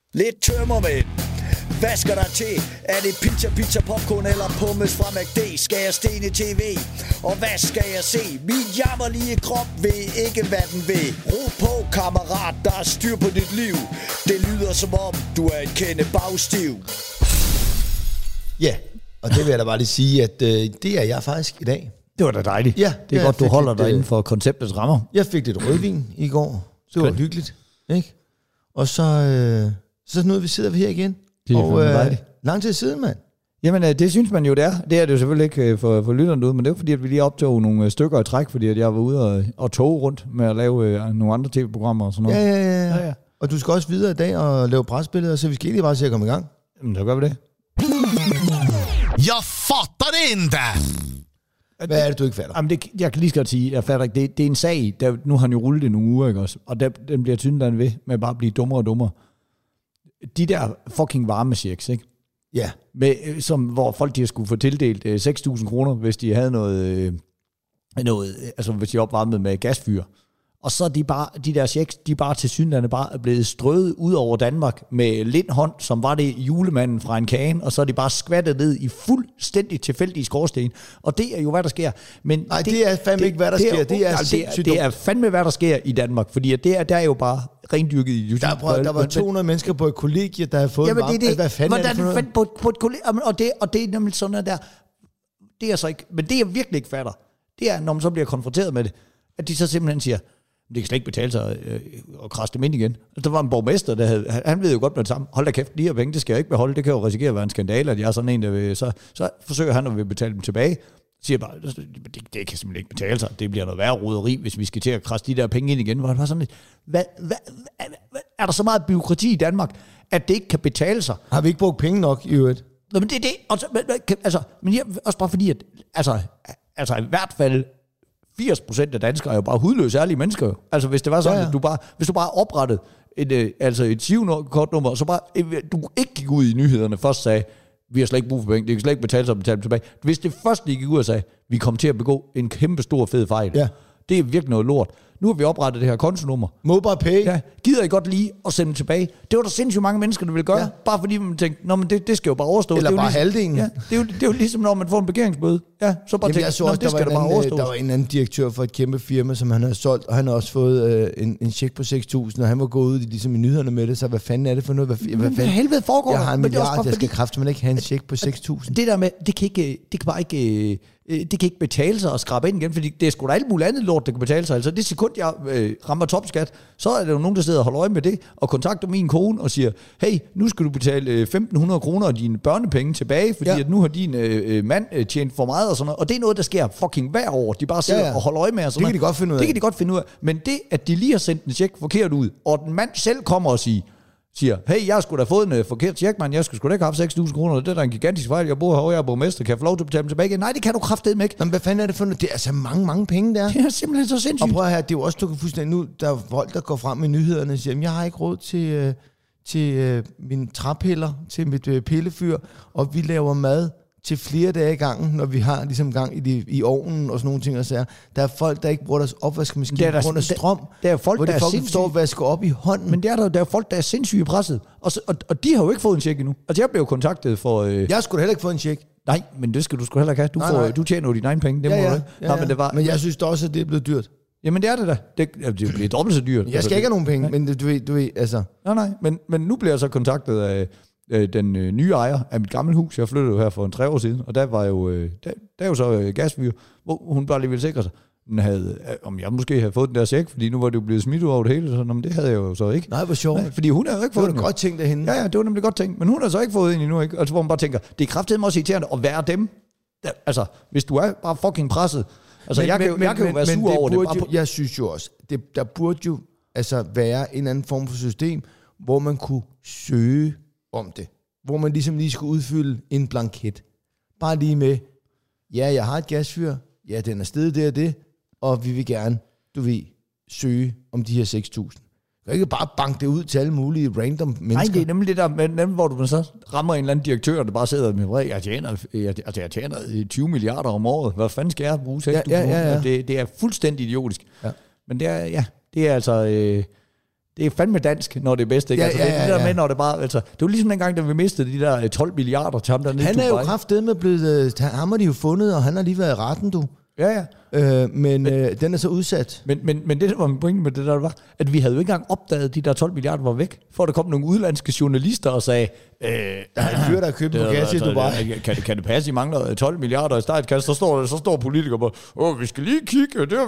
Lidt tømmermænd. Hvad skal der til? Er det pizza, popcorn eller pommes fra McD? Skal jeg stene TV? Og hvad skal jeg se? Min jammerlige krop ved ikke, hvad den vil. Ro på, kammerat, der er styr på dit liv. Det lyder som om, du er en kende bagstiv. Ja, og det vil jeg da bare lige sige, at det er jeg faktisk i dag. Det var da dejligt. Ja, det er godt, du holder dig inden for konceptets rammer. Jeg fik lidt rødvin i går. Det var hyggeligt, ikke? Og så nu sidder vi her igen. Og lang tid siden, mand. Jamen, det synes man jo, det er. Det er det jo selvfølgelig ikke for lytterne ud, men det er fordi, at vi lige optog nogle stykker i træk, fordi at jeg var ude og toge rundt med at lave nogle andre tv-programmer og sådan noget. Ja. Og du skal også videre i dag og lave presbilleder, så vi skal egentlig bare se at komme i gang. Jamen, så gør vi det. Jeg fatter det ikke! Hvad er det, du ikke fatter? Jamen, jeg kan lige så godt sige, jeg fatter ikke. Det er en sag, nu har han jo rullet det nogle uger, ikke også? Og den bliver tydeligt ved med bare at blive dummere og dummere. De der fucking varmechecks, ikke? Ja. Hvor folk de skulle få tildelt 6.000 kroner, hvis de havde noget, altså hvis de opvarmede med gasfyr. Og så er de der checks, de bare til synligheden bare er blevet strøget ud over Danmark med lindhånd, som var det julemanden fra en kage, og så er de bare skvattet ned i fuldstændig tilfældige skorsten. Og det er jo, hvad der sker. Men nej, det er fandme ikke, hvad der sker. Det er fandme, hvad der sker i Danmark, fordi der er jo bare rendyrket i YouTube. Der var 200 mennesker på et kollegie, der har fået varme. Hvad fanden er det for noget? På et kollegie, og det er nemlig sådan noget der. Det er så ikke, men det jeg virkelig ikke fatter, det er, når man så bliver konfronteret med det, at de så simpelthen siger, det kan slet ikke betale sig at krasse dem ind igen. Der var en borgmester, han ved jo godt med det samme. Hold da kæft, de her penge, det skal jeg ikke beholde. Det kan jo risikere at være en skandale, at jeg er sådan en, der vil, så forsøger han at vil betale dem tilbage. Siger bare, det kan simpelthen ikke betale sig. Det bliver noget værre roderi, hvis vi skal til at krasse de der penge ind igen. Hvor det var sådan, er der så meget byråkrati i Danmark, at det ikke kan betale sig? Har vi ikke brugt penge nok i øvrigt? Nå, men det er det. Men jeg, også bare fordi, at altså i hvert fald 80% af danskere er jo bare hudløse ærlige mennesker. Jo. Altså hvis det var sådan, at hvis du bare oprettede et SIV-kortnummer, så bare du ikke gik ud i nyhederne først sagde, vi har slet ikke brug for penge, det kan slet ikke betale sig at betale dem tilbage. Hvis det først lige gik ud og sagde, vi kommer til at begå en kæmpe stor fed fejl. Ja. Det er virkelig noget lort. Nu har vi oprettet det her kontonummer. MobilePay. Ja, gider I godt lige at sende tilbage? Det var der sindssygt mange mennesker, der ville gøre. Ja. Bare fordi man tænkte, nå, men det skal jo bare overstå. Eller det bare ligesom, halvdelen. Ja, det er jo ligesom, når man får en parkeringsbøde. Ja, så bare tænkte, det skal bare overstå. Der var en anden direktør for et kæmpe firma, som han havde solgt, og han har også fået en check på 6.000, og han var gået ud ligesom i nyhederne med det, så hvad fanden er det for noget? Hvad helvede foregår der? Jeg har en milliard, jeg skal kræfte, men ikke have en check på 6.000. Det der med, det kan ikke betale sig at skrabe ind igen, fordi det er sgu da alt muligt andet lort, der kan betale sig. Altså det sekund, jeg rammer topskat, så er der jo nogen, der sidder og holder øje med det, og kontakter min kone og siger, hey, nu skal du betale 1.500 kroner af dine børnepenge tilbage, fordi at nu har din mand tjent for meget og sådan noget. Og det er noget, der sker fucking hver år. De bare sidder og holder øje med og sådan noget. Det kan de godt finde ud af. Men det, at de lige har sendt en check forkert ud, og den mand selv kommer og siger, hey, jeg skulle da fået en forkert check, man. Jeg skulle da ikke have haft 6.000 kroner. Det er da en gigantisk fejl. Jeg bor herovre, jeg er borgmester. Kan jeg få lov til at betale dem tilbage? Nej, det kan du kraftedeme ikke. Men hvad fanden er det for noget? Det er altså mange penge der. Det er simpelthen så sindssygt. Og prøv at høre, det er jo også, du kan fuldstændig nu, der er folk, der går frem med nyhederne og siger, jeg har ikke råd til mine træpiller, til mit pillefyr, og vi laver mad til flere dage i gangen, når vi har ligesom gang i ovnen og sådan nogle ting og sager. Der er folk, der ikke bruger deres opvaskemaskine på grund af strøm, der er folk, hvor der står og vasker op i hånden. Men der er folk, der er sindssygt presset, og de har jo ikke fået en check endnu. Altså jeg blev kontaktet for... Jeg skulle heller ikke få en check. Nej, men det skal du sgu heller ikke have. Du tjener jo dine egne penge, det må du ikke. Ja. Men jeg synes da også, at det er blevet dyrt. Jamen det er det da. Det bliver dobbelt så dyrt. Jeg skal ikke have nogen penge, men du ved, altså... Nej, men nu bliver jeg så kontaktet af den nye ejer af mit gamle hus. Jeg flyttede jo her for 3 år siden, og der var jo, der er jo så gasfyr, hvor hun bare lige ville sikre sig. Om jeg måske havde fået den der check, fordi nu var det jo blevet smidt ud over det hele, så det havde jeg jo så ikke. Nej, hvor sjovt. Fordi hun havde jo ikke fået den. Det var godt tænkt af hende. Ja, det var nemlig godt tænkt, men hun har så ikke fået en endnu, ikke? Altså hvor man bare tænker, det er kraftedeme også irriterende at være dem. Altså, hvis du er bare fucking presset. Altså, jeg kan jo være sur over det. Jeg synes jo også, der burde jo altså være en anden form for system, hvor man kunne søge om det. Hvor man ligesom lige skulle udfylde en blanket. Bare lige med, ja, jeg har et gasfyr, ja, den er stedet det og det, og vi vil gerne, søge om de her 6.000. Du kan ikke bare banke det ud til alle mulige random mennesker. Nej, det er nemlig det der, hvor du så rammer en eller anden direktør, der bare sidder med, jeg tjener 20 milliarder om året. Hvad fanden skal jeg bruge 6.000? Ja. Det er fuldstændig idiotisk. Ja. Men det er altså... Det er fandme dansk, når det er bedst, ikke? Ja, Altså, det er det der ja. med, når det bare... Altså, det var ligesom dengang, da vi mistede de der 12 milliarder til ham dernede. Han er jo kraftedeme blevet... Ham har de jo fundet, og han har lige været i retten, du. Ja. Men den er så udsat. Men det, der var min pointe med det der, var, at vi havde jo ikke engang opdaget, at de der 12 milliarder var væk, for der kom nogle udlandske journalister og sagde... Der er en fyr, der har købt en kasse i Dubai. Kan det passe, I mangler 12 milliarder i startkasse? Så står politikere bare, vi skal lige kigge, det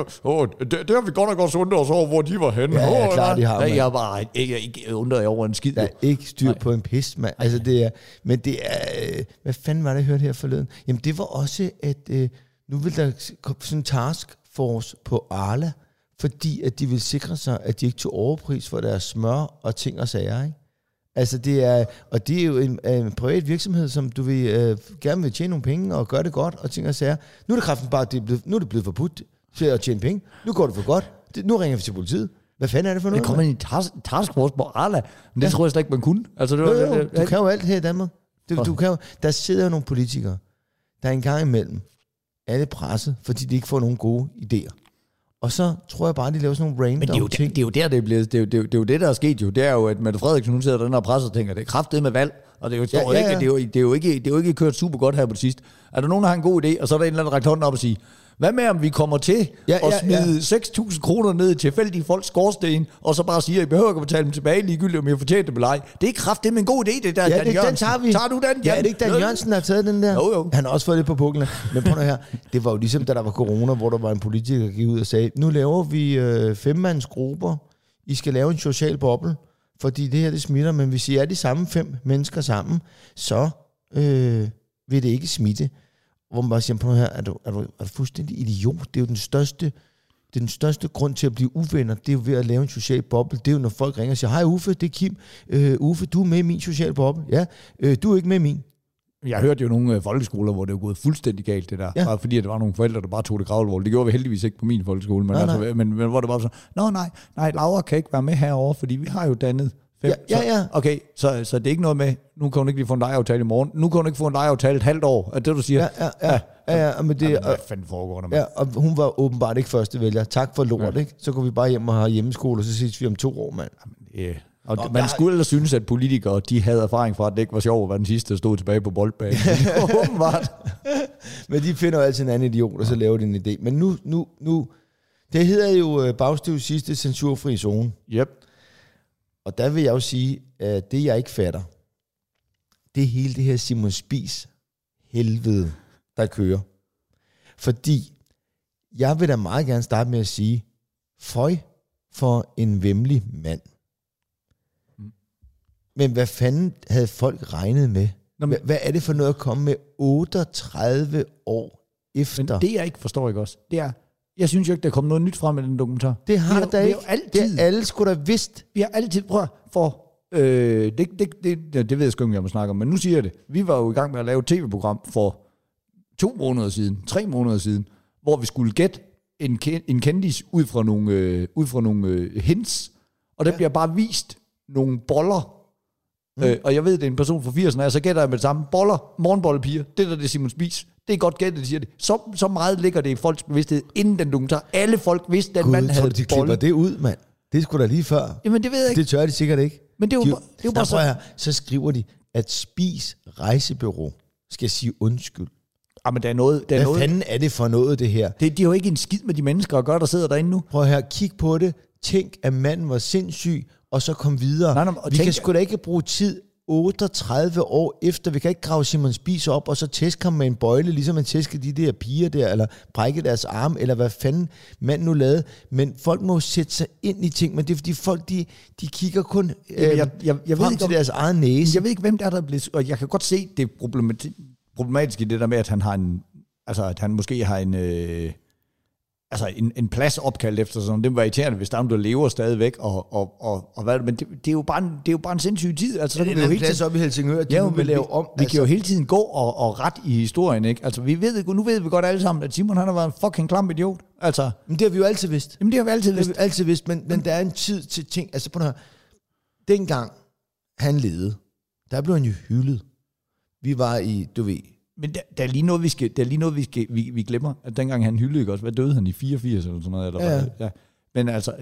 har vi godt nok også undret os over, hvor de var henne. Ja, klart, de har, jeg har bare ikke undret over en skid. Der er ikke styr på en pist, mand. Altså, det er... Men det er... Hvad fanden var det, jeg hørte her forleden? Jamen, det var også, at nu vil der komme sådan en taskforce på Arla, fordi at de vil sikre sig, at de ikke tog overpris for deres smør og ting og sager, ikke? Altså det er, og det er jo en privat virksomhed, som du vil gerne vil tjene nogle penge og gøre det godt og ting og sager. Nu er det kraften bare, nu er det blevet forbudt til at tjene penge. Nu går det for godt. Nu ringer vi til politiet. Hvad fanden er det for noget? Det kommer en taskforce på Arla, men det tror jeg slet ikke, man kunne. Altså, Du kan jo alt her i Danmark. Du kan jo, der sidder jo nogle politikere, der en gang imellem er det presset, fordi de ikke får nogen gode idéer. Og så tror jeg bare, de laver sådan nogle random ting. Det er jo der, det er blevet. Det er jo det, der er sket jo. Det er jo, at Mette Frederiksen, hun sidder der og presser og tænker, det er kraftedet med valg. Og det er jo, det er jo ikke kørt super godt her på det sidste. Er der nogen, der har en god idé, og så er der en eller anden række hånden op og sige, hvad med, om vi kommer til at smide 6.000 kroner ned i tilfældige folks skorsten, og så bare siger, at I behøver ikke at betale dem tilbage ligegyldigt, om I har fortjent det eller ej. Det er kraftedeme en god idé, det der, Dan Jørgensen. Den tager vi. Tager du den, Jan? Ja, er det ikke Dan Jørgensen, der har taget den der? Jo. Han har også fået det på puklen. Men prøv nu her, det var jo ligesom, da der var corona, hvor der var en politiker, der gik ud og sagde, nu laver vi 5-mandsgrupper. I skal lave en social boble, fordi det her, det smitter, men hvis I er de samme 5 mennesker sammen, så vil det ikke smitte. Hvor man bare siger, på her, er du fuldstændig idiot? Det er jo den største grund til at blive uvenner, det er jo ved at lave en social boble. Det er jo, når folk ringer og siger, hej Uffe, det er Kim. Uffe, du er med i min social boble. Ja, du er ikke med i min. Jeg hørte jo nogle folkeskoler, hvor det var gået fuldstændig galt, det der. Ja. Bare fordi, at der var nogle forældre, der bare tog det kravlevål. Det gjorde vi heldigvis ikke på min folkeskole. Men, nej. Men hvor det var sådan, nej, Laura kan ikke være med herovre, fordi vi har jo dannet 5. Ja. Okay, så det er ikke noget med, nu kan hun ikke lige få en lejeaftale i morgen. Nu kan hun ikke få en lejeaftale et halvt år. Er det, du siger? Ja, men det... Hvad fanden foregår der med? Ja, og hun var åbenbart ikke første vælger. Tak for lort, ikke? Så går vi bare hjem og har hjemmeskole, og så ses vi om 2 år, mand. Og man skulle ellers synes, at politikere, de havde erfaring fra, at det ikke var sjovt at være den sidste, der stod tilbage på boldbanen. Åbenbart. Men de finder jo altid en anden idiot, og så laver de en idé. Men nu det hedder jo Bagstøvs sidste censurfri zone. Yep. Og der vil jeg jo sige, at det jeg ikke fatter, det er hele det her Simon Spies helvede, der kører. Fordi jeg vil da meget gerne starte med at sige, føj for en væmmelig mand. Men hvad fanden havde folk regnet med? Hvad er det for noget at komme med 38 år efter? Men det jeg ikke forstår, ikke også, det er, jeg synes jo ikke, der kommer noget nyt frem med den dokumentar. Det har der ikke. Det er alle skulle da vidst. Vi har altid prøvet for... det ved jeg sgu ikke, jeg må snakke om, men nu siger jeg det. Vi var jo i gang med at lave et tv-program for 2 måneder siden, 3 måneder siden, hvor vi skulle gætte en kendis ud fra nogle hints, og der bliver bare vist nogle boller. Og jeg ved, det er en person fra 80'erne, og så gætter jeg med det samme. Boller, morgenbollepiger, det er Simon Spies. Det er godt gættet, de siger det. Så meget ligger det i folks bevidsthed, inden den dokumentar. Alle folk vidste, at den mand havde de klipper det ud, mand. Det skulle da lige før. Jamen, det ved jeg ikke. Det tør de sikkert ikke. Men det er jo bare så... Så skriver de, at Spies rejsebureau skal sige undskyld. Men der er noget... Hvad fanden er det for noget, det her? De har jo ikke en skid med de mennesker at gøre, der sidder derinde nu. Prøv her, kig på det. Tænk, at manden var sindssyg, og så kom videre. Vi kan sgu da ikke bruge tid 38 år efter. Vi kan ikke grave Simon Spies op, og så tæske ham med en bøjle, ligesom man tæsker de der piger der, eller brække deres arm, eller hvad fanden manden nu lavede. Men folk må sætte sig ind i ting, men det er fordi folk, de kigger kun jeg frem til deres egen næse. Jeg ved ikke, hvem der er blevet... Og jeg kan godt se det problematiske i det der med, at han har en... Altså, at han måske har en plads opkaldt efter sådan. Det var irriterende, hvis der lever stadigvæk og hvad, men det er jo bare en sindssyg tid. Altså, så kan vi jo hele tiden op i Helsingør, vil lave om. Vi kan jo hele tiden gå og ret i historien, ikke? Altså, nu ved vi godt alle sammen, at Simon han har været en fucking klam idiot. Altså, men det har vi jo altid vidst. Jamen, det har vi altid vidst. Men der er en tid til ting. Altså, på den her, dengang han levede, der blev han jo hyldet. Vi var i, du ved... Men der er lige noget, vi glemmer, at dengang han hyldede, ikke også? Hvad døde han i 84 eller sådan noget? Eller ja. Men altså,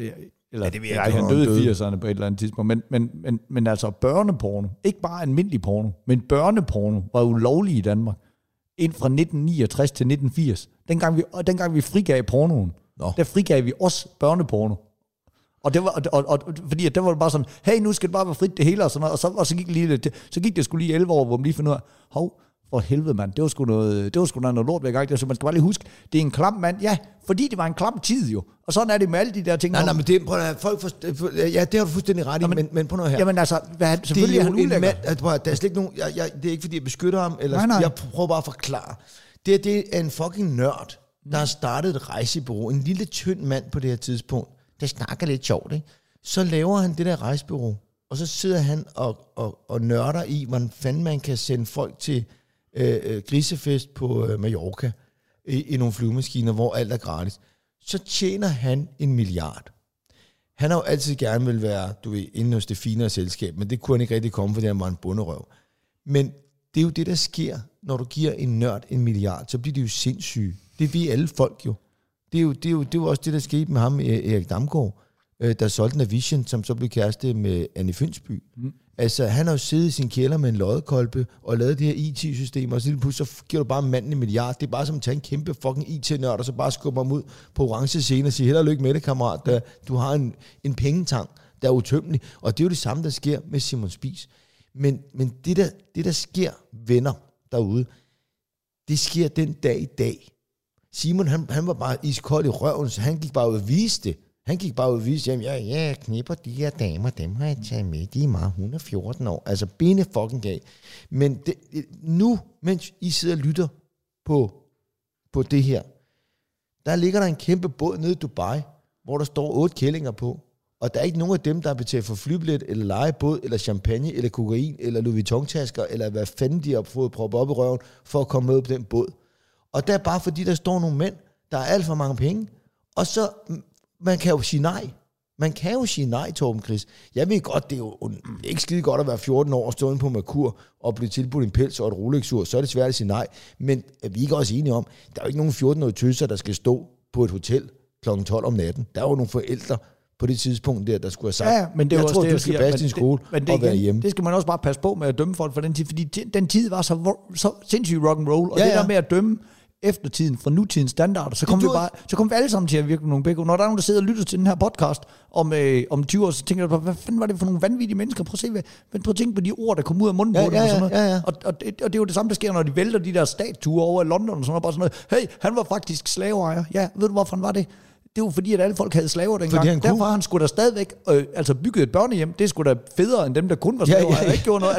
Eller, Ja, det ved jeg nej, ikke, han om han døde i døde. 80'erne på et eller andet tidspunkt. Men altså børneporno, ikke bare almindelig porno, men børneporno var ulovlig i Danmark. Ind fra 1969 til 1980. Dengang vi frigav pornoen, der frigav vi også børneporno. Og det var, fordi at der var det bare sådan, hey, nu skal det bare være frit det hele, og sådan noget, og så gik det sgu lige 11 år, hvor man lige fandt ud af, hov, for helvede mand, det var sgu noget lort ved gang. Så man skal bare lige huske, det er en klam mand, ja, fordi det var en klam tid jo. Og sådan er det med alle de der ting. Nej, men det, prøv at folk ja, det har du fuldstændig ret i, men prøv nu her. Jamen altså, selvfølgelig det er han ulækker. Mand, der er slet ikke nogen, det er ikke fordi jeg beskytter ham, eller nej. Jeg prøver bare at forklare. Det er en fucking nørd, der har startet et rejsebureau, en lille tynd mand på det her tidspunkt, der snakker lidt sjovt, ikke? Så laver han det der rejsebureau, og så sidder han og nørder i, hvordan fanden man kan sende folk til grisefest på Mallorca i nogle flyvemaskiner, hvor alt er gratis. Så tjener han 1 milliard. Han har jo altid gerne vil være, inde hos det finere selskab, men det kunne han ikke rigtig komme, fordi han var en bunderøv. Men det er jo det, der sker, når du giver en nørd 1 milliard, så bliver de jo sindssyge. Det ved alle folk jo. Det er jo også det, der skete med ham, Erik Damgaard, der solgte Navision, som så blev kæreste med Anne Fynsby. Altså, han har jo siddet i sin kælder med en loddekolbe og lavet det her IT-system, og så lige pludselig så giver du bare manden 1 milliard. Det er bare som at tage en kæmpe fucking IT-nørd, og så bare skubbe ham ud på orange scene og sige, held og lykke med det, kammerat. Du har en pengetang, der er utømmelig. Og det er jo det samme, der sker med Simon Spies. Men det der sker, venner derude, det sker den dag i dag. Simon, han var bare iskold i røven, så han gik bare ud og viste det. Han gik bare ud og viste, at jeg knipper de her damer, dem har jeg taget med, de er meget 114 år. Altså bene fucking galt. Men nu, mens I sidder og lytter på det her, der ligger der en kæmpe båd nede i Dubai, hvor der står 8 kællinger på. Og der er ikke nogen af dem, der er betalt for flybillet, eller legebåd, eller champagne, eller kokain, eller Louis Vuitton-tasker, eller hvad fanden de har fået proppet op i røven, for at komme med på den båd. Og det er bare fordi, der står nogle mænd, der er alt for mange penge, og så, man kan jo sige nej. Man kan jo sige nej, Torben Chris. Jeg ved godt, det er jo ikke skide godt at være 14 år og stå inde på Merkur og blive tilbudt en pels og et Rolex-ur, så er det svært at sige nej. Men vi er ikke også enige om, der er jo ikke nogen 14-årige tøser, der skal stå på et hotel kl. 12 om natten. Der er jo nogle forældre på det tidspunkt der skulle have sagt, ja, men det er jeg også tror, det, du skal passe din skole og være hjemme. Det skal man også bare passe på med at dømme folk for den tid, fordi den tid var så sindssygt rock'n'roll, og det der med at dømme eftertiden fra nutidens standarder, så kommer vi alle sammen til at virke nogle begge. Når der er nogen, der sidder og lytter til den her podcast om 20 år, så tænker jeg bare, hvad fanden var det for nogle vanvittige mennesker? Prøv at tænke på de ord, der kom ud af munden på dem og sådan noget. Ja. Og det er jo det samme, der sker, når de vælter de der statuer over i London og sådan noget, bare sådan noget. Hey, han var faktisk slaveejer. Ja, ved du hvorfor han var det? Det var fordi, at alle folk havde slaver dengang. Derfor har han sgu da stadigvæk bygget et børnehjem. Det er sgu da federe, end dem, der kun var slaver. Ja. Ikke gjorde noget.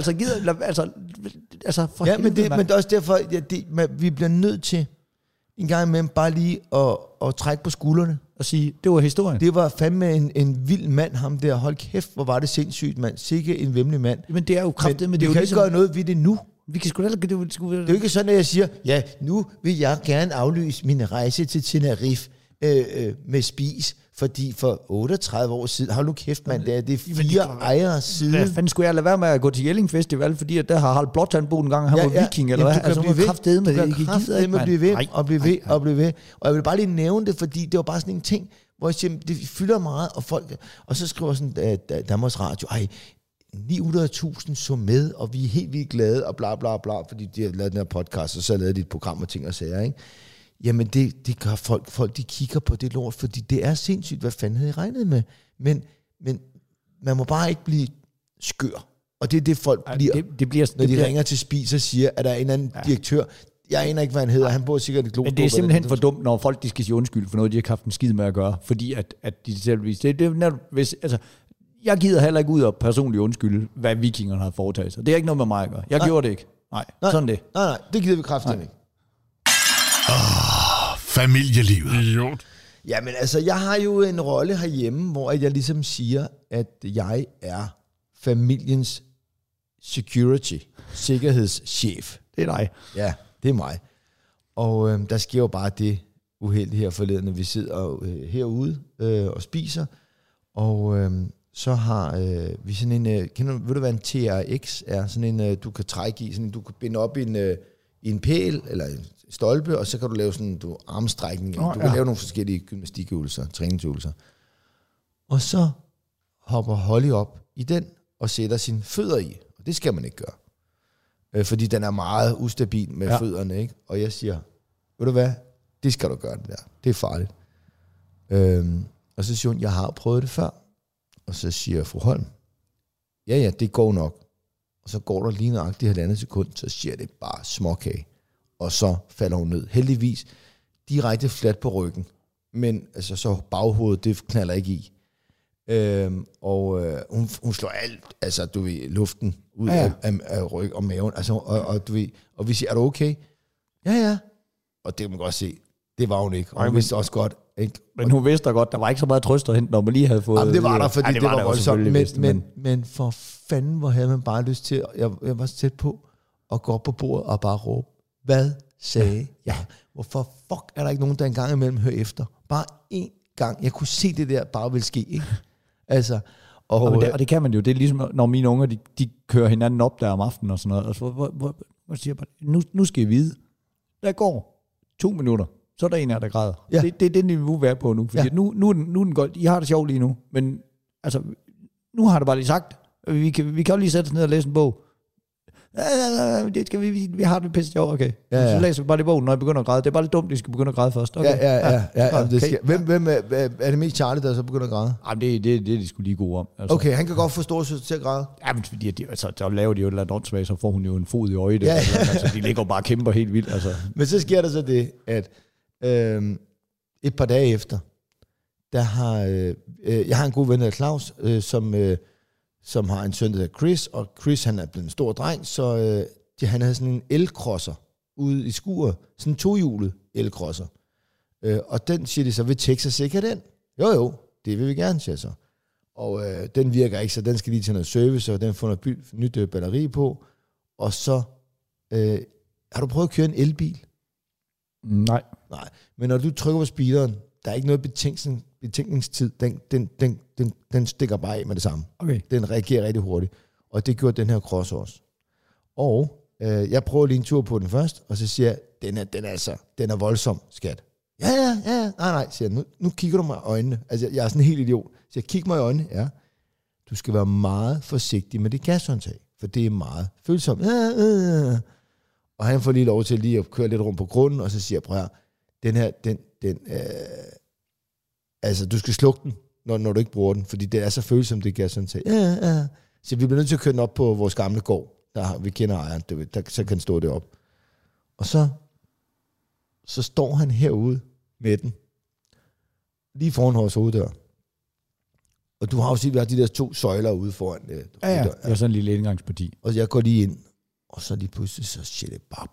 For men det er også derfor, vi bliver nødt til en gang imellem bare lige at trække på skuldrene. Og sige, det var historien. Det var fandme en vild mand, ham der. Hold kæft, hvor var det sindssygt, mand. Sikke en væmmelig mand. Men det er jo kraftigt, men det er jo kan ligesom ikke gøre noget ved det nu. Vi kan sgu da det er jo ikke sådan, at jeg siger, ja, nu vil jeg gerne aflyse min rejse til Tenerife med Spies, fordi for 38 år siden, hold nu kæft, mand, det er 4 ejere siden. Hvad fanden skulle jeg lade være med at gå til Jelling Festival, fordi at der har Harald Blåtand boet en gang, han var viking, eller hvad? Du kan blive ved. Og blive ved. Og jeg vil bare lige nævne det, fordi det var bare sådan en ting, hvor jeg siger, det fylder meget, og folk, og så skriver sådan, Danmarks Radio, 900.000 så med, og vi er helt vildt glade, og bla bla bla, fordi de har lavet den her podcast, og så lavede de et program og ting og sager, ikke? Jamen det gør folk de kigger på det lort, fordi det er sindssygt, hvad fanden havde I regnet med? Men man må bare ikke blive skør. Og det er det folk bliver, når de ringer til Spies og siger, at der er en anden direktør. Jeg aner ikke, hvad han hedder. Han bor sikkert i Glostrup. Men det er simpelthen for dumt, når folk de skal sige undskyld for noget, de har haft en skid med at gøre, fordi at de selvvis... jeg gider heller ikke ud og personligt undskylde, hvad vikingerne har foretaget sig. Det er ikke noget med mig at gøre. Jeg gjorde det ikke. Nej, sådan det. Nej, det gider vi kraftigt ikke. Familielivet. Idiot. Jamen altså, jeg har jo en rolle herhjemme, hvor jeg ligesom siger, at jeg er familiens sikkerhedschef. Det er dig. Ja, det er mig. Og der sker jo bare det uheldige her forleden, når vi sidder herude og spiser. Og så har vi sådan en, ved du hvad en TRX er? Sådan en, du kan trække i, sådan en, du kan binde op i en pæl, eller en stolpe, og så kan du lave sådan armstrækning. Du kan lave nogle forskellige gymnastikøvelser, træningsøvelser. Og så hopper Holly op i den, og sætter sine fødder i. Og det skal man ikke gøre. Fordi den er meget ustabil med fødderne, ikke? Og jeg siger, ved du hvad, det skal du gøre det der. Det er farligt. Og så siger hun, jeg har prøvet det før. Og så siger fru Holm, ja, det går nok. Og så går der lige nøjagtigt 1,5 sekund, så siger det bare småkage. Og så falder hun ned. Heldigvis direkte fladt på ryggen. Men altså, så baghovedet, det knalder ikke i. Hun slår alt, altså du ved, luften ud af ryg og maven. Altså, og du ved, og vi siger, er du okay? Ja. Og det kan man godt se. Det var hun ikke. Og hun vidste også godt, ikke? Men hun vidste godt, der var ikke så meget trøst at hente, når man lige havde fået... Jamen, det var der, fordi det var voldsomt. Men for fanden, hvor havde man bare lyst til... Jeg var så tæt på at gå op på bordet og bare råbe, hvad sagde jeg? Hvorfor fuck er der ikke nogen, der engang imellem hører efter? Bare én gang. Jeg kunne se det der bare vil ske, ikke? Altså... Og det kan man jo. Det er ligesom, når mine unger, de kører hinanden op der om aftenen og sådan noget. Og så hvor siger jeg bare, nu skal I vide. Der går 2 minutter. Så er der en af der græder. Ja. Det er det niveau, vi er på nu. Fordi nu er den godt. I har det sjovt lige nu. Men altså, nu har det bare lige sagt. Vi kan jo lige sætte os ned og læse en bog. Det skal vi har det pisse sjovt, okay. Ja. Så læser vi bare lige bogen, når jeg begynder at græde. Det er bare lidt dumt, at de skal begynde at græde først. Okay. Ja. Det skal. Hvem er det mest Charlie, der så begynder at græde? Jamen, det er de skulle lige gode om. Altså. Okay, han kan godt få storesøster til at græde. Ja, men fordi så laver de jo et eller andet åndssvagt, så får hun jo en fod i øjet. Ja. Altså, de ligger bare og kæmper helt vildt. Altså. Men så sker der så det, at et par dage efter, der har jeg har en god ven, der Claus, som har en søn, der hedder Chris, og Chris, han er blevet en stor dreng, så han havde sådan en elkrosser ude i skuret, sådan en 2-hjulet elkrosser. Og den siger de så, vil Texas ikke have den? Jo, det vil vi gerne, siger så. Og den virker ikke, så den skal lige til noget service, og den får noget nyt batteri på. Og så, har du prøvet at køre en elbil? Nej. Men når du trykker på speederen, der er ikke noget betænkningstid. Den stikker bare af med det samme. Okay. Den reagerer rigtig hurtigt. Og det gjorde den her cross også. Og jeg prøver lige en tur på den først, og så siger jeg, den er voldsom, skat. Ja. Nej, siger jeg. Nu kigger du mig i øjnene. Altså, jeg er sådan en helt idiot. Så jeg kigger mig i øjnene, ja. Du skal være meget forsigtig med det gashåndtag, for det er meget følsomt. Og han får lige lov til lige at køre lidt rundt på grunden, og så siger jeg, prøv her, den her, altså du skal slukke den, når du ikke bruger den, fordi det er så følsomt, det gashåndtag. Ja. Så vi bliver nødt til at køre den op på vores gamle gård, vi kender ejeren, så kan den stå deroppe. Og så står han herude med den, lige foran vores hoveddør. Og du har jo set, at vi har de der 2 søjler ude foran ja. Det er sådan en lille indgangsparti. Og jeg går lige ind, og så lige pludselig, så siger det bare...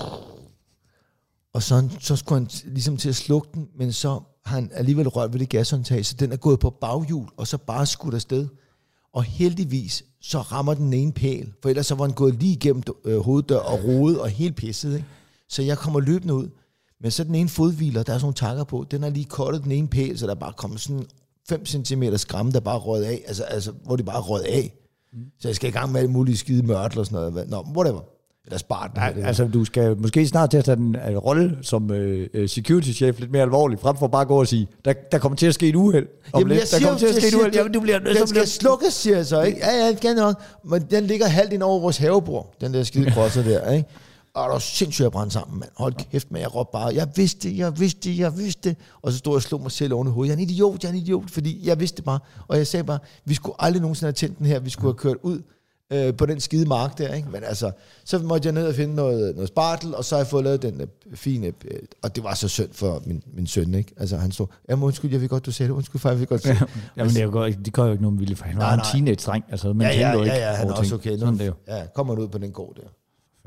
Og så skulle han ligesom til at slukke den, men så har han alligevel rørt ved det gashåndtag, så den er gået på baghjul, og så bare skudt afsted. Og heldigvis, så rammer den ene pæl, for ellers så var den gået lige igennem hoveddør og rodet og helt pisset. Ikke? Så jeg kommer løbende ud, men så den ene fodhviler, der er sådan nogle takker på, den har lige kottet den ene pæl, så der bare kommer sådan 5 cm skram, der bare røget af, altså hvor det bare røget af. Så jeg skal i gang med alt muligt skide mørtel og sådan noget. Nå, whatever. Eller spart. Altså, du skal måske snart til at tage den rolle som security-chef lidt mere alvorligt, frem for bare at gå og sige, der kommer til at ske et uheld. Jamen, jeg siger, du bliver nødt til at... Den skal slukkes, siger jeg så, ikke? Ja, det kan nok. Men den ligger halvt ind over vores havebord, den der skide krosser der, ikke? Og der er sindssygt at brænde sammen, mand. Hold kæft, man. Jeg råbte bare, jeg vidste. Og så stod jeg og slog mig selv oven i hovedet. Jeg er en idiot, fordi jeg vidste det bare. Og jeg sagde bare, vi skulle aldrig nogensinde have tændt den her. Vi skulle have kørt ud på den skide mark der, ikke? Men altså, så måtte jeg ned og finde noget spartel, og så har jeg fået lavet den fine, og det var så synd for min søn, ikke? Altså, han stod, undskyld, jeg ved godt, du sagde det, undskyld, far, jeg ved godt, sige. Jamen, det gør jo ikke nogen vilje for han. Han var en teenage-dreng, altså, man tænker jo ikke. Ja, han er også okay. Sådan det jo. Ja, kommer ud på den gård der.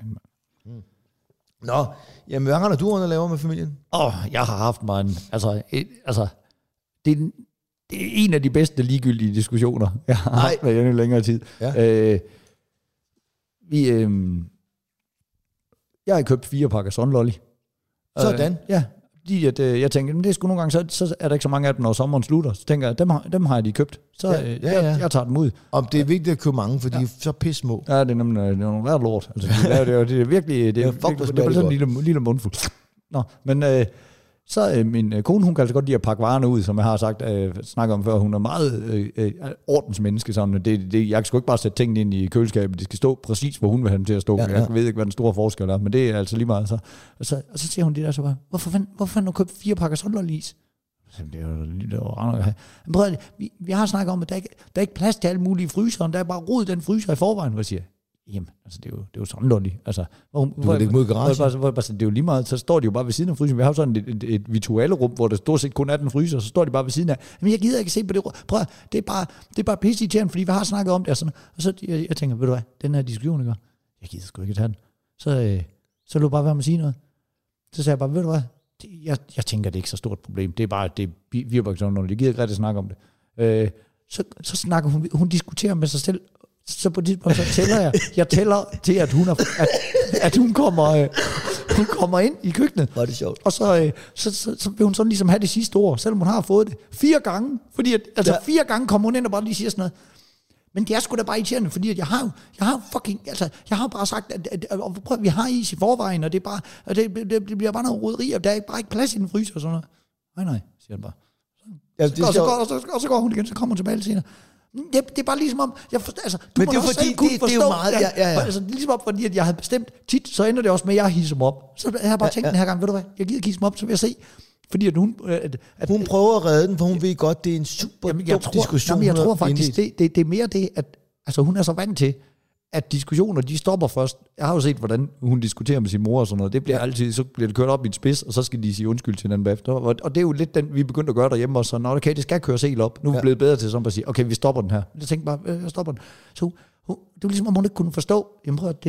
Nå, jamen, hvad render du rundt og laver med familien? Jeg har haft mig en, det er en af de bedste ligegyldige diskussioner, jeg har haft med i længere tid. Ja. Jeg har købt 4 pakker Sunlolly. Sådan? Ja, fordi jeg tænker, det er sgu nogle gange, så er der ikke så mange af dem, når sommeren slutter. Så tænker jeg, dem har jeg lige købt. Så jeg tager dem ud. Om det er vigtigt at købe mange, for de er så pisse små. Ja, det er nogle værd lort. Altså, det er virkelig, det er sådan en lille mundfuld. Nå, men Så min kone, hun kan altså godt lide at pakke varerne ud, som jeg har sagt, snakket om før. Hun er meget ordensmenneske. Sådan. Jeg kan sgu ikke bare sætte tingene ind i køleskabet. Det skal stå præcis, hvor hun vil have dem til at stå. Ja. Jeg ved ikke, hvad den store forskel er, men det er altså lige meget. Og så siger hun det der så bare, hvorfor fanden har du købt 4 pakker Sunderland-is? Det er jo lidt rart. Vi har snakket om, at der er ikke plads til alle mulige fryseren. Der er bare rod den fryser i forvejen, hvor jeg siger, jamen, altså, det er jo sådan noget. Altså, du vil ikke mod garagen? Det er jo lige meget, så står de jo bare ved siden af fryseren. Vi har jo sådan et virtuelle-rum, hvor der stort set kun er den fryser, så står de bare ved siden af. Men jeg gider ikke se på det. Prøv, det er bare pisse irriterende, fordi vi har snakket om det. Og så jeg tænker, ved du hvad, den her diskussion, ikke? Jeg gider sgu ikke tage den. Så lå bare være med at sige noget. Så sagde jeg bare, ved du hvad, jeg tænker, det er ikke så stort problem. Det er bare, det er virbaksonerne. Jeg gider ikke rigtig snakke om det. Så snakker hun diskuterer med sig selv. Så på det tidspunkt, så tæller jeg tæller til, at hun kommer ind i køkkenet. Var det sjovt. Og så vil hun sådan ligesom have det sidste ord, selvom hun har fået det 4 gange. Fordi 4 gange kommer hun ind og bare lige siger sådan noget. Men det er sgu da bare irriterende, fordi at jeg har bare sagt, at vi har is i forvejen, og det er bare, og det bliver bare noget roderi, og der er bare ikke plads i den fryser og sådan noget. Nej, siger han bare. Og så går hun igen, så kommer hun tilbage senere. Det er bare ligesom om, men det er fordi, det er jo meget, altså, ligesom om, fordi at jeg havde bestemt tit, så ender det også med, at jeg hisser mig op. Så jeg har bare tænkt den her gang, ved du hvad, jeg gider hisse mig op, så vil jeg se. Fordi at hun prøver at redde den, for hun ved godt, det er en super dum diskussion. Jeg tror faktisk, det er mere det, at altså, hun er så vant til, at diskussioner, de stopper først. Jeg har jo set, hvordan hun diskuterer med sin mor og sådan noget. Det bliver altid, så bliver det kørt op i en spids, og så skal de sige undskyld til den bagefter. Og det er jo lidt den, vi er begyndt at gøre derhjemme også. Så okay, det skal køres helt op. Nu er vi blevet bedre til sådan at sige, okay, vi stopper den her. Jeg tænkte bare, jeg stopper den. Så det var ligesom, om hun ikke kunne forstå. Jamen prøv,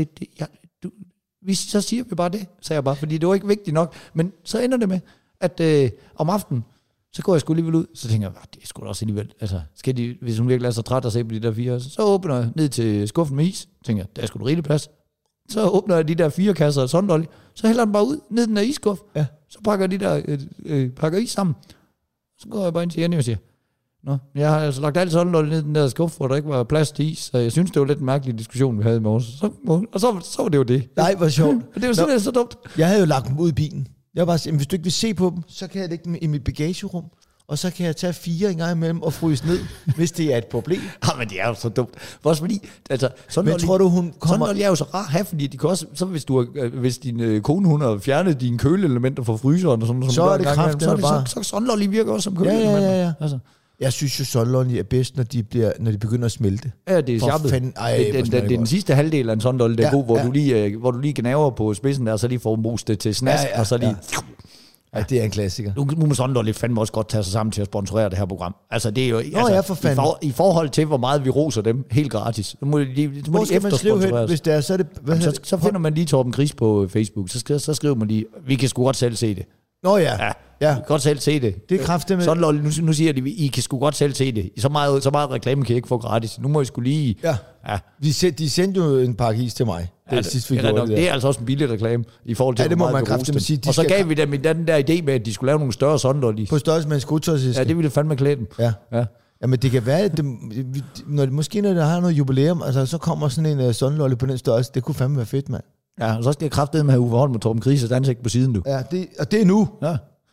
så siger vi bare det, sagde jeg bare, fordi det var ikke vigtigt nok. Men så ender det med, at om aftenen, så går jeg sgu alligevel ud. Så tænker jeg, det er sgu da også alligevel. Altså, hvis hun virkelig er så træt at se på de der 4, så åbner jeg ned til skuffen med is. Tænker jeg, der er sgu da rigelig plads. Så åbner jeg de der 4 kasser af Sunderland. Så hælder den bare ud, ned den der iskuff. Ja. Så pakker jeg de der pakker is sammen. Så går jeg bare ind til Jenny og siger, jeg har altså lagt alt Sunderland ned i den der skuff, hvor der ikke var plads til is. Så jeg synes, det var lidt en mærkelig diskussion, vi havde i morges. Så var det jo det. Nej, hvor sjovt. Det var simpelthen så dumt. Jeg havde jo lagt dem ud i bilen. Jeg var bare, hvis du ikke vil se på dem, så kan jeg lægge dem i mit bagagerum, og så kan jeg tage 4 en gang imellem og fryse ned, hvis det er et problem. Men det er jo så dumt. Også fordi, altså, men tror du, hun kommer... Sådan er jo så rar at have, fordi de kan også, så hvis din kone, hun har fjernet dine køleelementer fra fryseren, og sådan, så er det kraftigt bare... Så Sunderland virker også som køleelementer. Ja. Altså. Jeg synes jo, Sunderland er bedst, når de begynder at smelte. Ja, det er sjappet. Det er den sidste halvdel af en Sunderland, der er god, hvor du lige gnaver på spidsen der, og så lige får mos det til snask, og så lige... Ja, det er en klassiker. Nu må Sunderland fandme også godt tage sig sammen til at sponsorere det her program. Altså, det er jo i forhold til, hvor meget vi roser dem helt gratis. Hvor skal man skrive hen, hvis det er, så er det... Så finder man lige Torben Gris på Facebook, så skriver man lige, vi kan sgu godt selv se det. Nå ja. Vi kan godt selv se det. Det er kraftigt med... Sådan, nu siger de, I kan sgu godt selv se det. Så meget reklame kan I ikke få gratis. Nu må I sgu lige... Ja. De sendte jo en pakke is til mig. Det er altså også en billig reklame i forhold til, det må man kraftigt sige. Og så gav vi dem den der idé med, at de skulle lave nogle større Sunderland. På størrelse med en skudtøjsiske. Ja, det ville fandme klæde dem. Ja. Jamen det kan være, at måske når der har noget jubilæum, altså så kommer sådan en Sunderland på den størrelse. Det kunne fandme være fedt, mand. Ja, og så skal jeg kraftedeme med Uwe Holm og Torben Gris ansigt på siden, du. Ja, og det er nu. Ja.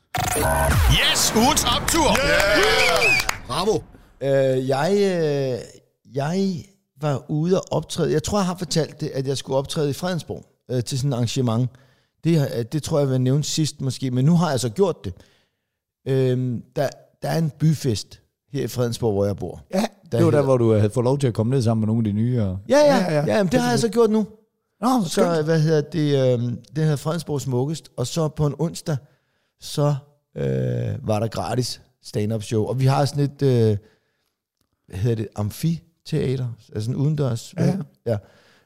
Yes, ugens optur! Yeah! Bravo! Jeg var ude og optræde. Jeg tror, jeg har fortalt det, at jeg skulle optræde i Fredensborg til sådan et arrangement. Det tror jeg, jeg nævnte sidst måske, men nu har jeg så gjort det. Der er en byfest her i Fredensborg, hvor jeg bor. Ja, det var der, hvor du havde fået lov til at komme ned sammen med nogle af de nye. Ja, men det har jeg så gjort nu. Så, det hedder Fredensborg Smukkest, og så på en onsdag, så var der gratis stand-up show, og vi har sådan et, amfiteater, altså en udendørs. Ja.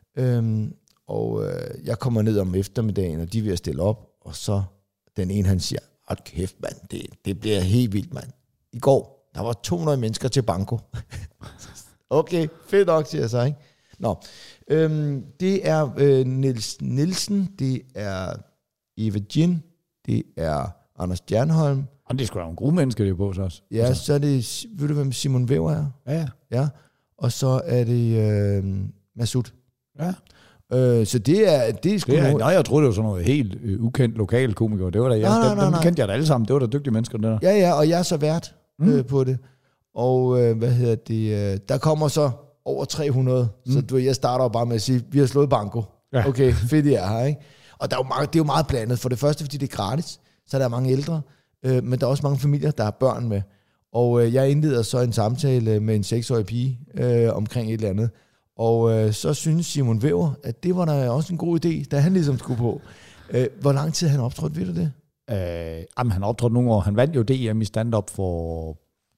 Jeg kommer ned om eftermiddagen, og de er ved at stille op, og så den ene, han siger, kæft mand, det bliver helt vildt, mand. I går, der var 200 mennesker til banko. Okay, fedt nok, siger jeg så, ikke? Nå, det er Niels Nielsen, det er Eva Gin, det er Anders Stjernholm. Og det er sgu da nogle gode mennesker, det er på så også. Ja, altså. Så er det, ved du hvem Simon Væver er? Ja. Og så er det Masud. Ja. Så det er sgu noget. Nej, jeg troede, det var sådan noget helt ukendt lokal komiker. Det var da dem kendte jeg da alle sammen. Det var da dygtige mennesker, det der. Ja, og jeg er så vært på det. Og der kommer så over 300. Så jeg starter jo bare med at sige, vi har slået banko. Ja. Okay, fedt I er her, ikke? Og der er jo det er jo meget blandet. For det første, fordi det er gratis, så er der mange ældre. Men der er også mange familier, der har børn med. Og jeg indleder så en samtale med en 6-årig pige omkring et eller andet. Og så synes Simon Væver, at det var da også en god idé, da han ligesom skulle på. Hvor lang tid han optrådte, ved du det? Han optrådte nogle år. Han vandt jo DM i stand-up for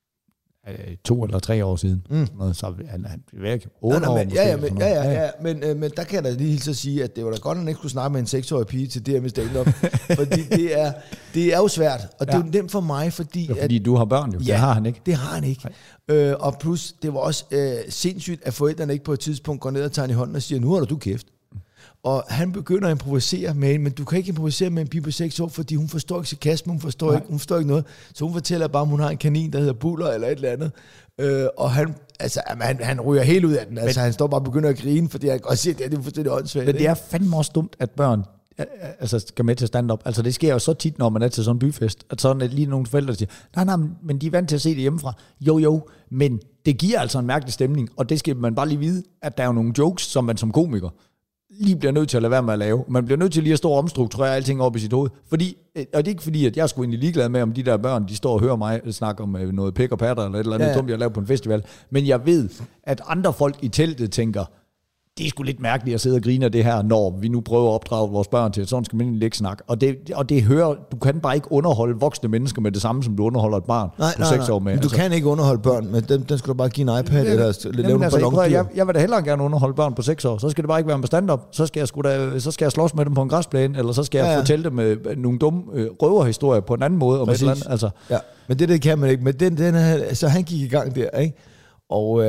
2 eller 3 år siden. Så han væk 8 år måske. Men der kan jeg da lige hilse at sige, at det var da godt, at han ikke skulle snakke med en 6-årig pige til DM i stand-up. Fordi det er jo svært. Og det er jo nemt for mig, fordi... Ja, fordi du har børn jo. Ja, det har han ikke. Det har han ikke. Og plus, det var også sindssygt, at forældrene ikke på et tidspunkt går ned og tager i hånden og siger, nu holder du kæft. Og han begynder at improvisere med hende, men du kan ikke improvisere med en pige på 6 år, fordi hun forstår ikke sarkasme, hun forstår ikke noget. Så hun fortæller bare, om hun har en kanin, der hedder Buller eller et eller andet. Og han ryger helt ud af den. Altså, han står bare og begynder at grine, fordi han kan godt se, at det er fuldstændig åndssvagt. Men det er fandme også dumt, at børn skal med til stand-up. Altså, det sker jo så tit, når man er til sådan en byfest, at sådan lige nogle forældre siger, nej, men de er vant til at se det hjemmefra. Jo, men det giver altså en mærkelig stemning, og det skal man bare lige vide, at der er jo nogle jokes, som man som komiker lige bliver nødt til at lade være med at lave. Man bliver nødt til lige at stå og omstrukturere alting op i sit hoved. Fordi, og det er ikke fordi, at jeg skulle egentlig ligeglad med, om de der børn, de står og hører mig snakke om noget pik og patter, eller et eller andet dumt, jeg laver på en festival. Men jeg ved, at andre folk i teltet tænker, det er sgu lidt mærkeligt at sidde og grine af det her, når vi nu prøver at opdrage vores børn til, sådan skal man ikke snakke. Og det hører, du kan bare ikke underholde voksne mennesker med det samme, som du underholder et barn på 6 år med. Men du kan ikke underholde børn, men den skal du bare give en iPad eller lave nogle ballondyr. Jeg vil da hellere gerne underholde børn på 6 år. Så skal det bare ikke være med stand-up. Så skal jeg slås med dem på en græsplæne, eller så skal jeg fortælle dem nogle dumme røverhistorier på en anden måde. Om et eller andet, altså. Ja, men det kan man ikke. Men den her, så han gik i gang der, ikke? Og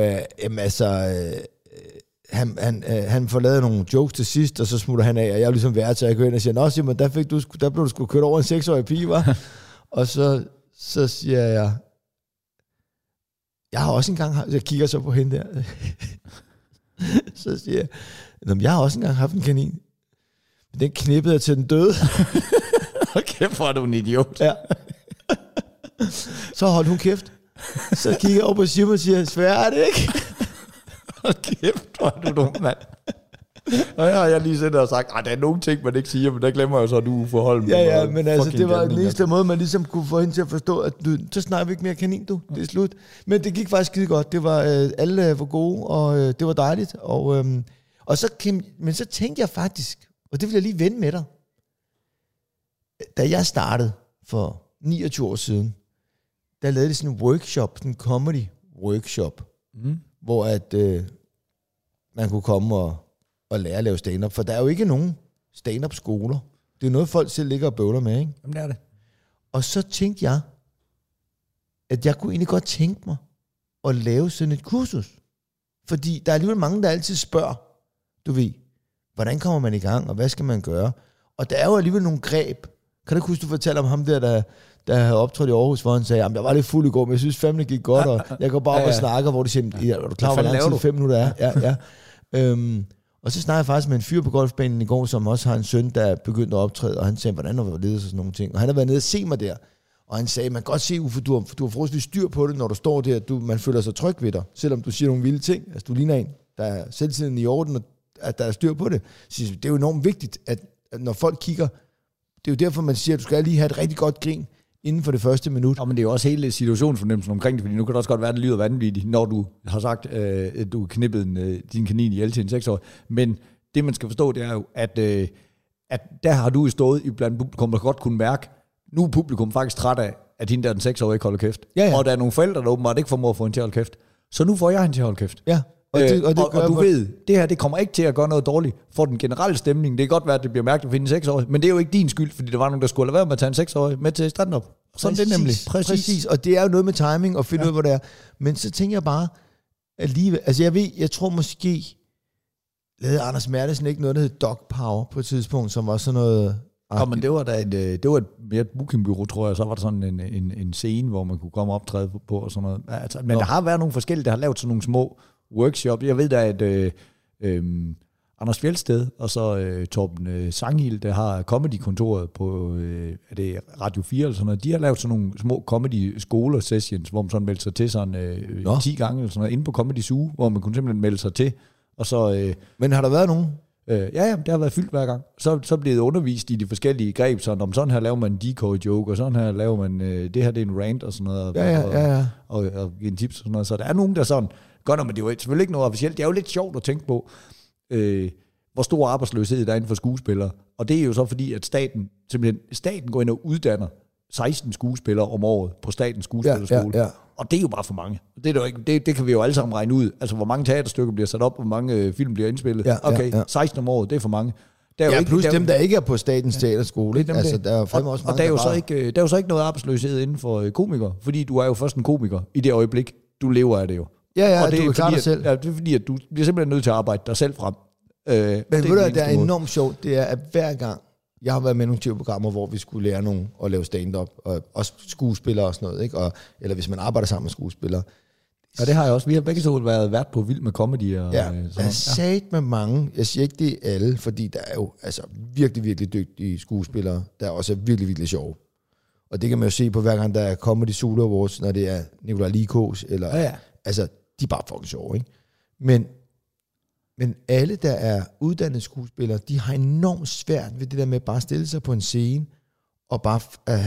han får lavet nogle jokes til sidst, og så smutter han af, og jeg er ligesom vært, så jeg går ind og siger, nå Simon, der blev du sgu kørt over en 6-årig pige, var. Og så siger jeg har også engang, jeg kigger så på hende der, så siger jeg har også engang haft en kanin, men den knippede til den døde. Okay, hvor er du en idiot. Ja. Så holdt hun kæft. Så kigger jeg over på Simon og siger, svær er det ikke? Hold kæft, hvor er du dum, mand. Og jeg har lige siddet og sagt, der er nogle ting, man ikke siger, men der glemmer jeg så, at du er forholdt. Ja, men altså, det var den eneste måde, man ligesom kunne få hende til at forstå, at så snakker vi ikke mere kanin, du. Det er slut. Men det gik faktisk skide godt. Det var, alle var gode, og det var dejligt. Og så tænkte jeg faktisk, og det vil jeg lige vende med dig, da jeg startede for 29 år siden, der lavede de sådan en workshop, sådan en comedy workshop, hvor at man kunne komme og lære at lave stand-up. For der er jo ikke nogen stand-up-skoler. Det er noget, folk selv ligger og bøvler med, ikke? Jamen, det er det. Og så tænkte jeg, at jeg kunne egentlig godt tænke mig at lave sådan et kursus. Fordi der er alligevel mange, der altid spørger, du ved, hvordan kommer man i gang, og hvad skal man gøre? Og der er jo alligevel nogle greb. Kan du huske, du fortæller om ham der havde optrådt i Aarhus, hvor han sagde, jeg var lidt fuld i går, men jeg synes fandme det gik godt, og jeg går bare op og snakker, hvor de siger, er du klar, hvor lang tid 5 minutter er? Ja. Og så snakkede jeg faktisk med en fyr på golfbanen i går, som også har en søn, der begyndte at optræde, og han sagde, hvordan har vi ledet sådan nogle ting? Og han har været nede og se mig der, og han sagde, man kan godt se, Uffe, du har forholdsvis styr på det, når du står der, man føler sig tryg ved dig, selvom du siger nogle vilde ting. Altså, du ligner en, der er selvtiden i orden, og at der er styr på det. Så det er jo enormt vigtigt, at når folk kigger, det er jo derfor, man siger, at du skal lige have et rigtig godt grin inden for det første minut. Ja, men det er jo også hele situationsfornemmelsen omkring det, fordi nu kan det også godt være, at det lyder vanvittigt, når du har sagt, at du knippede din kanin ihjel til en 6-årig. Men det, man skal forstå, det er jo, at der har du stået i blandt publikum, der godt kunne mærke, nu er publikum faktisk træt af, at hende der den 6-årige ikke holder kæft. Ja. Og der er nogle forældre, der åbenbart ikke formår at få hende til at holde kæft. Så nu får jeg hende til at holde kæft. Ja. Og du ved, det her, det kommer ikke til at gøre noget dårligt for den generelle stemning. Det kan godt være, at det bliver mærkeligt for en 6-årig, men det er jo ikke din skyld, fordi der var nogen, der skulle lade være med at tage en 6-årig med til stand-up. Sådan det nemlig. Præcis. Og det er jo noget med timing og finde ud af, hvor det er. Men så tænker jeg bare, alligevel, altså jeg tror måske, lavede Anders Mertesen ikke noget, der hed Dog Power på et tidspunkt, som var sådan noget... Ja, men det var et mere bookingbureau, tror jeg. Så var der sådan en scene, hvor man kunne komme og optræde på og sådan noget. Altså, men der har været nogle forskellige, der har lavet sådan nogle små workshop. Jeg ved da, at Anders Fjeldsted, og så Torben Sanghild, der har comedy-kontoret på er det Radio 4 eller sådan noget. De har lavet sådan nogle små comedy-skoler-sessions, hvor man sådan melder sig til sådan 10 gange eller sådan noget, inde på Comedy Zoo, hvor man kunne simpelthen melde sig til. Og så, Men har der været nogen? Ja, det har været fyldt hver gang. Så bliver det undervist i de forskellige greb, om sådan her laver man en decoy-joke, og sådan her laver man, det her det er en rant og sådan noget, og give en tips og sådan noget. Så der er nogen, der sådan gør noget, men det er jo selvfølgelig ikke noget officielt. Det er jo lidt sjovt at tænke på, hvor stor arbejdsløshed der er inden for skuespillere. Og det er jo så fordi, at staten går ind og uddanner 16 skuespillere om året på statens skuespillerskole. Ja. Og det er jo bare for mange. Det kan vi jo alle sammen regne ud. Altså, hvor mange teaterstykker bliver sat op, hvor mange film bliver indspillet. Ja. 16 om året, det er for mange. Der er jo plus dem, der ikke er på statens teaterskole. Altså, der er også mange, og der er jo så ikke noget arbejdsløshed inden for komikere, fordi du er jo først en komiker i det øjeblik, du lever af det jo. Ja, og det du kan klare dig selv. Ja, det er fordi, at du bliver simpelthen nødt til at arbejde dig selv frem. Men ved du, det er enormt sjovt, det er, at hver gang, jeg har været med nogle TV-programmer, hvor vi skulle lære nogen at lave stand-up, og også skuespillere og sådan noget, ikke? Eller hvis man arbejder sammen med skuespillere. Og det har jeg også. Vi har begge så været vært på Vild med Comedy. Og ja, jeg har sagt med mange, jeg siger ikke det er alle, fordi der er jo altså virkelig, virkelig dygtige skuespillere, der er også virkelig, virkelig sjove. Og det kan man jo se på hver gang, der er Comedy Solo Awards, når det er Nicolai Likos, eller altså, de er bare fucking sjove, ikke? Men alle, der er uddannede skuespillere, de har enormt svært ved det der med bare at stille sig på en scene, og bare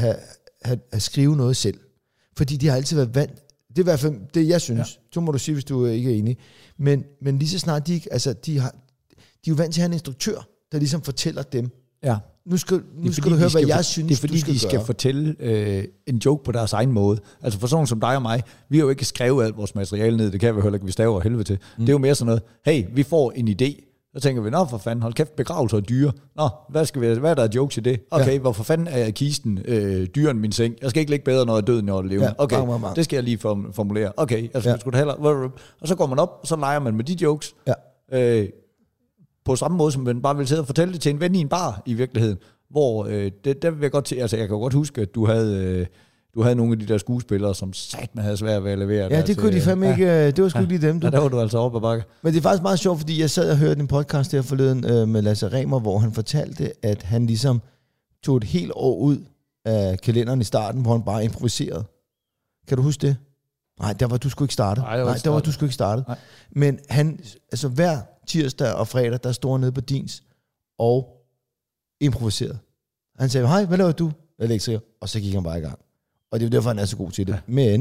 at skrive noget selv. Fordi de har altid været vant. Det er i hvert fald det, jeg synes. Ja. Så må du sige, hvis du ikke er enig. Men lige så snart de er jo vant til at have en instruktør, der ligesom fortæller dem. Ja. Nu skal du høre, hvad jeg synes, det er fordi, de skal fortælle en joke på deres egen måde. Altså for sådan som dig og mig, vi har jo ikke skrevet alt vores materiale ned, det kan vi heller ikke, vi staver helvede til. Det er jo mere sådan noget, hey, vi får en idé, så tænker vi, nå for fanden, hold kæft, begravelser og dyre. Nå, hvad er der jokes i det? Okay, hvorfor fanden er kisten dyre end min seng? Jeg skal ikke ligge bedre, når jeg er død, når jeg lever. Okay, det skal jeg lige formulere. Okay, altså skulle hellere. Og så går man op, og så leger man med de jokes. Ja. På samme måde, som man bare ville sidde og fortælle det til en ven i en bar i virkeligheden, hvor der vil jeg godt til, altså jeg kan godt huske, at du havde nogle af de der skuespillere, som satme havde svært ved at levere. Ja, det kunne de fandme ikke, det var sgu ikke lige dem. Ja, der var du altså oppe ad bakke. Men det er faktisk meget sjovt, fordi jeg sad og hørte en podcast der forleden med Lasse Remer, hvor han fortalte, at han ligesom tog et helt år ud af kalenderen i starten, hvor han bare improviserede. Kan du huske det? Nej, der var du sgu ikke startet. Nej. Men han, altså hver tirsdag og fredag, der stod han nede på Dins og improviserede. Han sagde, hej, hvad laver du? Elektriker. Og så gik han bare i gang. Og det er jo derfor, han er så god til det. Ja.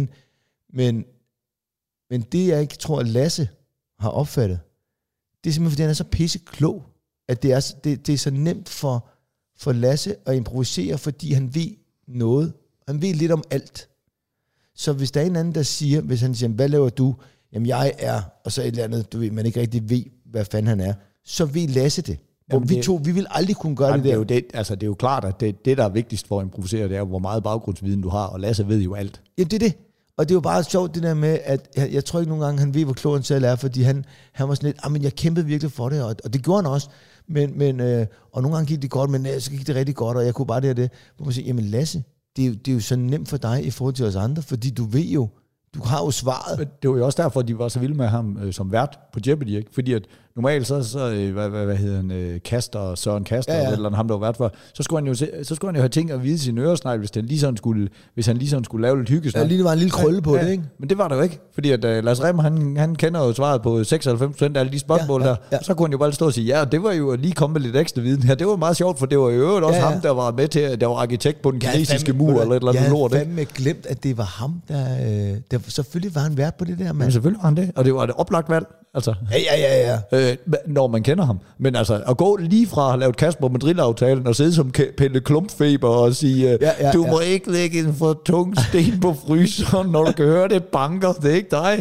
Men det, jeg ikke tror, at Lasse har opfattet, det er simpelthen, fordi han er så pisseklog, at det er så nemt for Lasse at improvisere, fordi han ved noget. Han ved lidt om alt. Så hvis der er en anden, der siger, hvis han siger, hvad laver du? Jamen, jeg er, og så et eller andet, du ved, man ikke rigtig ved, hvad fanden han er, så ved Lasse det. Jamen, vi vil aldrig kunne gøre det der. Det er jo klart, at det, der er vigtigst for at improvisere, det er, hvor meget baggrundsviden du har, og Lasse ved jo alt. Ja, det er det. Og det er jo bare sjovt, det der med, at jeg tror ikke nogen gange, han ved, hvor klog han selv er, fordi han var sådan lidt, men jeg kæmpede virkelig for det, og det gjorde han også. Og nogle gange gik det godt, men så gik det rigtig godt, og jeg kunne bare det. Hvor man siger, jamen Lasse, det er jo så nemt for dig i forhold til os andre, fordi du ved jo, du har jo svaret. Det var jo også derfor, de var så vilde med ham som vært på Jeopardy, ikke? Fordi at normalt så hvad hedder han, Kaster, Søren Kaster, eller ham, der var vært for, så skulle han jo have ting at vide i sin øresnegl, hvis han lige sådan skulle lave lidt hyggesnak. Ja, lige var en lille krølle på det, ikke? Men det var der jo ikke, fordi at Lars Rem, han kender jo svaret på 96% af alle de spørgsmål der. Så kunne han jo bare stå og sige, ja, det var jo lige komme med lidt ekstra viden her. Det var meget sjovt, for det var jo også ham, der var med til, der var arkitekt på den kinesiske mur, eller et eller andet lort. Jeg havde fandme glemt, at det var ham, der selvfølgelig var han vært på det der, mand. Men selvfølgelig var han det, og det var et oplagt valg. Altså, ja. Når man kender ham. Men altså, at gå lige fra at have lavet Kasper Madrid-aftalen og sidde som Pelle Klumpfeber og sige, du må ikke lægge en for tung sten på fryseren, når du kan høre det banker. Det er ikke dig.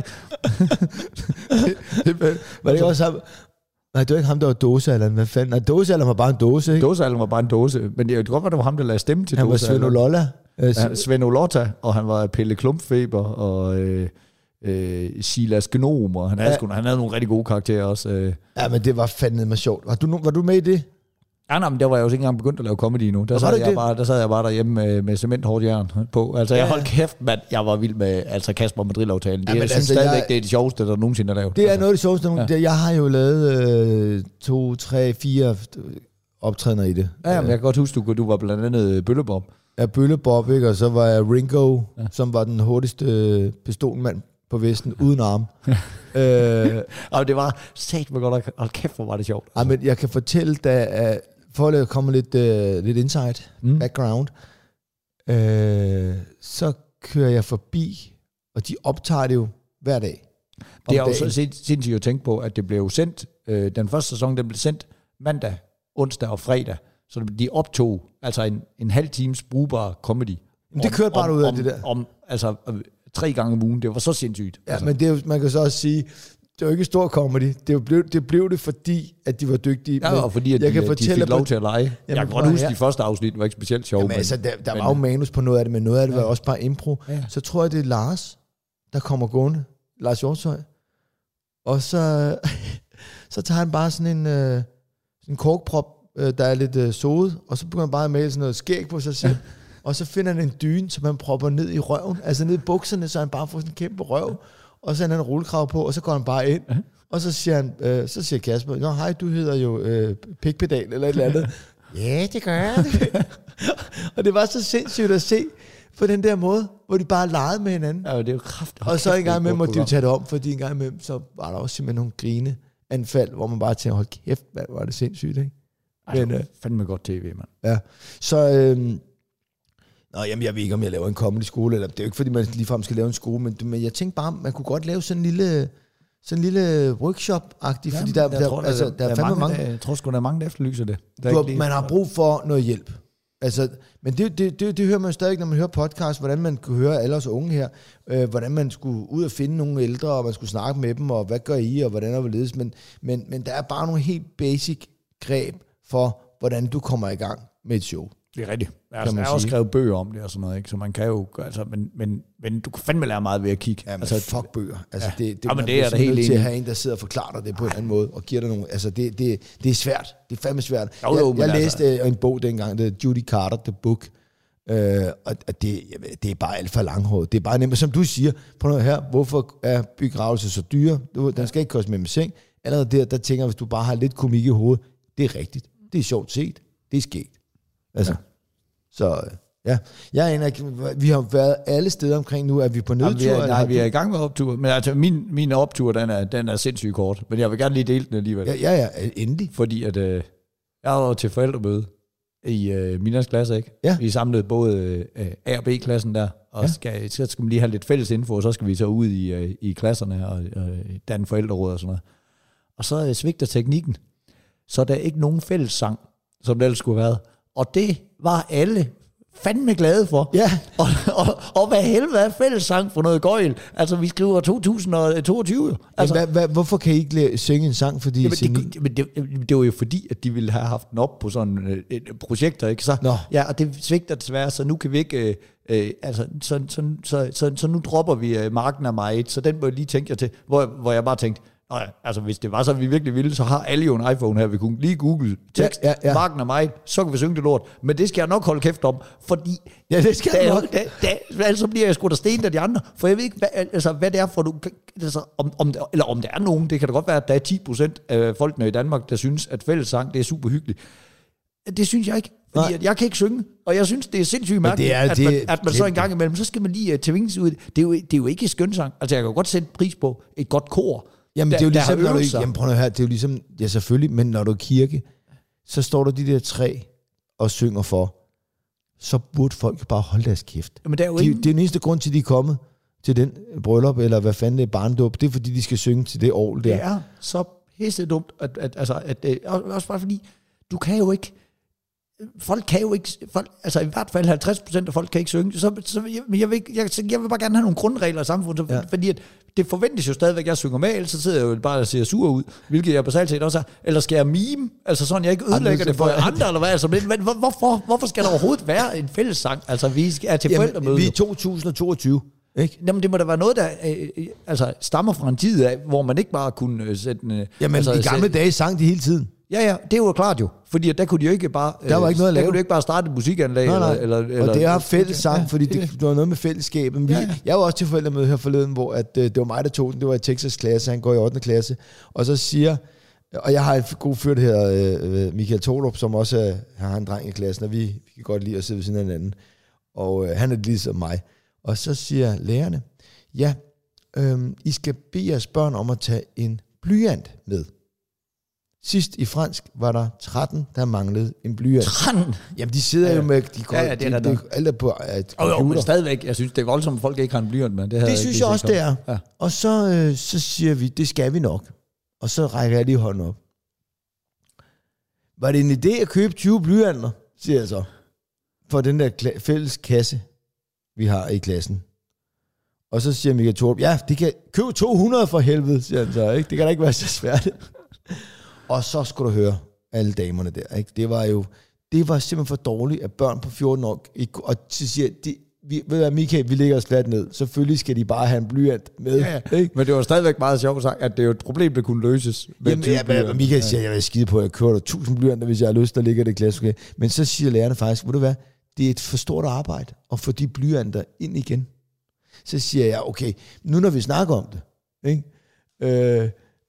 Var det også ham? Nej, det var ikke ham, der var dåsealderen. Hvad fanden? Nej, dåsealderen var bare en dåse, ikke? Dåsealderen var bare en dåse. Men det kan godt være, det var ham, der lagde stemme til dåsealderen. Han var Svend Ololla. Svend Olotta, og han var Pelle Klumpfeber, og Silas Gnom, og han havde nogle rigtig gode karakterer også. Ja, men det var fandme sjovt. Var du med i det? Ja, nej, men der var jeg jo ikke engang begyndt at lave comedy endnu. Der sad jeg bare derhjemme med cementhårdt jern på. Altså, jeg holdt kæft, mand. Jeg var vild med Kasper Madrid-aftalen. Jeg synes stadigvæk, det er det sjoveste, der nogensinde er lavet. Det er noget af det sjoveste. Ja. Jeg har jo lavet 2, 3, 4 optrædener i det. Ja, men jeg kan godt huske, du var blandt andet Bøllebob. Ja, Bøllebob, ikke? Og så var jeg Ringo, som var den hurtigste pistolmand på Vesten, uden arm. Og det var satme godt, og kæft, hvor var det sjovt. Ja, men jeg kan fortælle, for at komme lidt insight, background, så kører jeg forbi, og de optager det jo hver dag. Det er jo så sindssygt at tænke på, at det blev sendt, den første sæson, den blev sendt mandag, onsdag og fredag, så de optog altså en halv times brugbar comedy. Det kørte bare ud af det der. Altså 3 gange om ugen, det var så sindssygt. Ja, altså. Men det er jo, man kan så også sige, det var ikke stor comedy. Det blev det, fordi at de var dygtige. Ja, og fordi at de fik lov til at lege. Jeg kan godt huske, de første afsnit var ikke specielt sjove. Jamen, altså, der var jo manus på noget af det, men noget af det var også bare impro. Ja. Så tror jeg, det er Lars, der kommer gående. Lars Hjortshøj. Og så tager han bare sådan en korkprop, der er lidt sodet, og så begynder han bare at male sådan noget skæg på sig selv. Og så finder han en dyne, som han propper ned i røven, altså ned i bukserne, så han bare får sådan en kæmpe røv. Og så har han en rullekrav på, og så går han bare ind. Og så siger Kasper, nå hej, du hedder jo pikpedal eller et eller andet. Ja, det gør jeg. Og det var så sindssygt at se på den der måde, hvor de bare legede med hinanden. Ja, det er jo kraftigt. Og så en gang imellem måtte de jo tage det om, fordi en gang imellem, så var der også simpelthen nogle grineanfald, hvor man bare tænker, hold kæft, hvad var det sindssygt, ikke? Men, fandme godt tv, mand. Ja, så... jamen, jeg ved ikke, om jeg laver en comedy-skole, eller det er jo ikke, fordi man ligefrem skal lave en skole, men jeg tænkte bare, man kunne godt lave sådan en lille workshop-agtig, fordi der er fandme mange... Jeg tror sgu, der er mange, der efterlyser det. Man har brug for noget hjælp. Altså, men det hører man stadig, når man hører podcast, hvordan man kunne høre alle os unge her, hvordan man skulle ud og finde nogle ældre, og man skulle snakke med dem, og hvad gør I, og hvordan er det ledes, men der er bare nogle helt basic greb for, hvordan du kommer i gang med et show. Det er rigtigt. Jeg har også skrevet bøger om det og sådan noget, ikke? Så man kan jo, altså, men du kan fandme lære meget ved at kigge. Ja, men altså, fuck bøger. Altså, ja. det er der helt til at have en, der sidder og forklarer dig det på en anden måde, og giver dig nogle, altså det er svært. Det er fandme svært. Jeg læste en bog dengang, det er Judy Carter, The Book, og det er bare alt for langhåret. Det er bare nemt, som du siger, på noget her, hvorfor er begravelse så dyre? Den skal ikke koste med seng. Allerede der tænker jeg, hvis du bare har lidt komik i hovedet, det er rigtigt. Det er sjovt set. Det er skægt. Altså, ja. Så ja, vi har været alle steder omkring nu, er vi på nødtur? Vi er i gang med optur, men altså min optur, den er sindssygt kort, men jeg vil gerne lige dele den alligevel. Ja, endelig. Fordi at jeg var til forældremøde i Minas klasse, ikke? Ja. Vi samlede både A- og B-klassen der, og så skal man lige have lidt fælles info, og så skal vi så ud i klasserne og danne forældreråd og sådan noget. Og så svigter teknikken, så der er ikke nogen fælles sang, som det ellers skulle have været. Og det var alle fandme glade for. Ja. Og hvad helvede er fællessang for noget gøjl? Altså, vi skriver 2022. Altså, hvorfor kan I ikke synge en sang? Fordi det var jo fordi, at de ville have haft den op på sådan et projekter, ikke? Så, ja, og det svigter desværre, så nu kan vi ikke... Så nu dropper vi Marken af mig, så den må jeg lige tænke jer til, hvor jeg bare tænkte, altså hvis det var så, vi virkelig ville, så har alle jo en iPhone her, vi kunne lige google tekst, Marken af mig, så kan vi synge det lort, men det skal jeg nok holde kæft om, fordi det skal jeg nok. Altså bliver jeg sgu da sten af de andre, for jeg ved ikke, hvad det er for du, altså, om der er nogen, det kan da godt være, at der er 10% af folkene i Danmark, der synes, at fællessang, det er super hyggeligt. Det synes jeg ikke, fordi at jeg kan ikke synge, og jeg synes, det er sindssygt mærkeligt, at man så en gang imellem, så skal man lige tvinges ud. Det er jo ikke skønsang, altså jeg kan godt sætte pris på et godt kor. Jamen det er jo ligesom, når du ikke, prøv her, det er jo ligesom, ja selvfølgelig, men når du er kirke, så står der de der 3 og synger for, så burde folk bare holde deres kæft. Men det er jo det er den eneste grund til, de er kommet til den bryllup, eller hvad fanden det er, barndåb, det er fordi, de skal synge til det orgel der. Det er så pisse dumt, også bare fordi, du kan jo ikke, folk kan jo ikke, altså i hvert fald 50% af folk kan ikke synge, så jeg vil bare gerne have nogle grundregler i samfundet, fordi at det forventes jo stadigvæk, at jeg synger med, ellers så sidder jeg jo bare og ser sur ud, hvilket jeg basalt set også er, eller skal jeg mime, altså sådan, jeg ikke ødelægger det for andre, eller hvad, altså, men hvorfor skal der overhovedet være en fællessang, altså vi er til forældremøde. Vi er 2022, ikke? Jamen det må da være noget, der altså stammer fra en tid af, hvor man ikke bare kunne sætte en... Jamen altså, i gamle dage sang de hele tiden. Ja, det var klart jo. Fordi der kunne de jo ikke bare... Der var ikke noget at lave. Der kunne de ikke bare starte et musikanlæg. Nej. Eller, og det har fælles sang, fordi det var noget med fællesskabet. Jeg var også til forældremøde her forleden, hvor at, det var mig, der tog den. Det var i Texas klasse, han går i 8. klasse. Og så siger... Og jeg har et god fyr, der hedder Michael Tolup, som også har en dreng i klassen, og vi kan godt lide at sidde ved siden af hinanden. Og han er ligesom mig. Og så siger lærerne, ja, I skal bede jeres børn om at tage en blyant med. Sidst i fransk var der 13, der manglede en blyant. 13? Jamen, de sidder jo med... Det er alle på computer. men stadigvæk, jeg synes, det er voldsomt, at folk ikke har en blyant med. Det synes jeg også, det er. Ja. Og så siger vi, det skal vi nok. Og så rækker jeg lige hånden op. Var det en idé at købe 20 blyanter, siger jeg så, for den der fælles kasse, vi har i klassen? Og så siger Michael Thorup, ja, det kan købe 200 for helvede, siger han så, ikke? Det kan da ikke være så svært. Og så skulle du høre alle damerne der, ikke? Det var simpelthen for dårligt, at børn på 14 år, og så siger ved du, Michael, vi lægger os fladt ned. Selvfølgelig skal de bare have en blyant med. Ja. Ikke? Men det var stadigvæk meget sjovt sagt, at det er jo et problem, der kunne løses. Jamen, Michael siger, jeg vil skide på, at jeg kører der 1000 blyanter, hvis jeg har lyst, der ligger det i klasse. Okay. Men så siger lærerne faktisk, ved du hvad, det er et for stort arbejde at få de blyanter ind igen. Så siger jeg, okay, nu når vi snakker om det, ikke?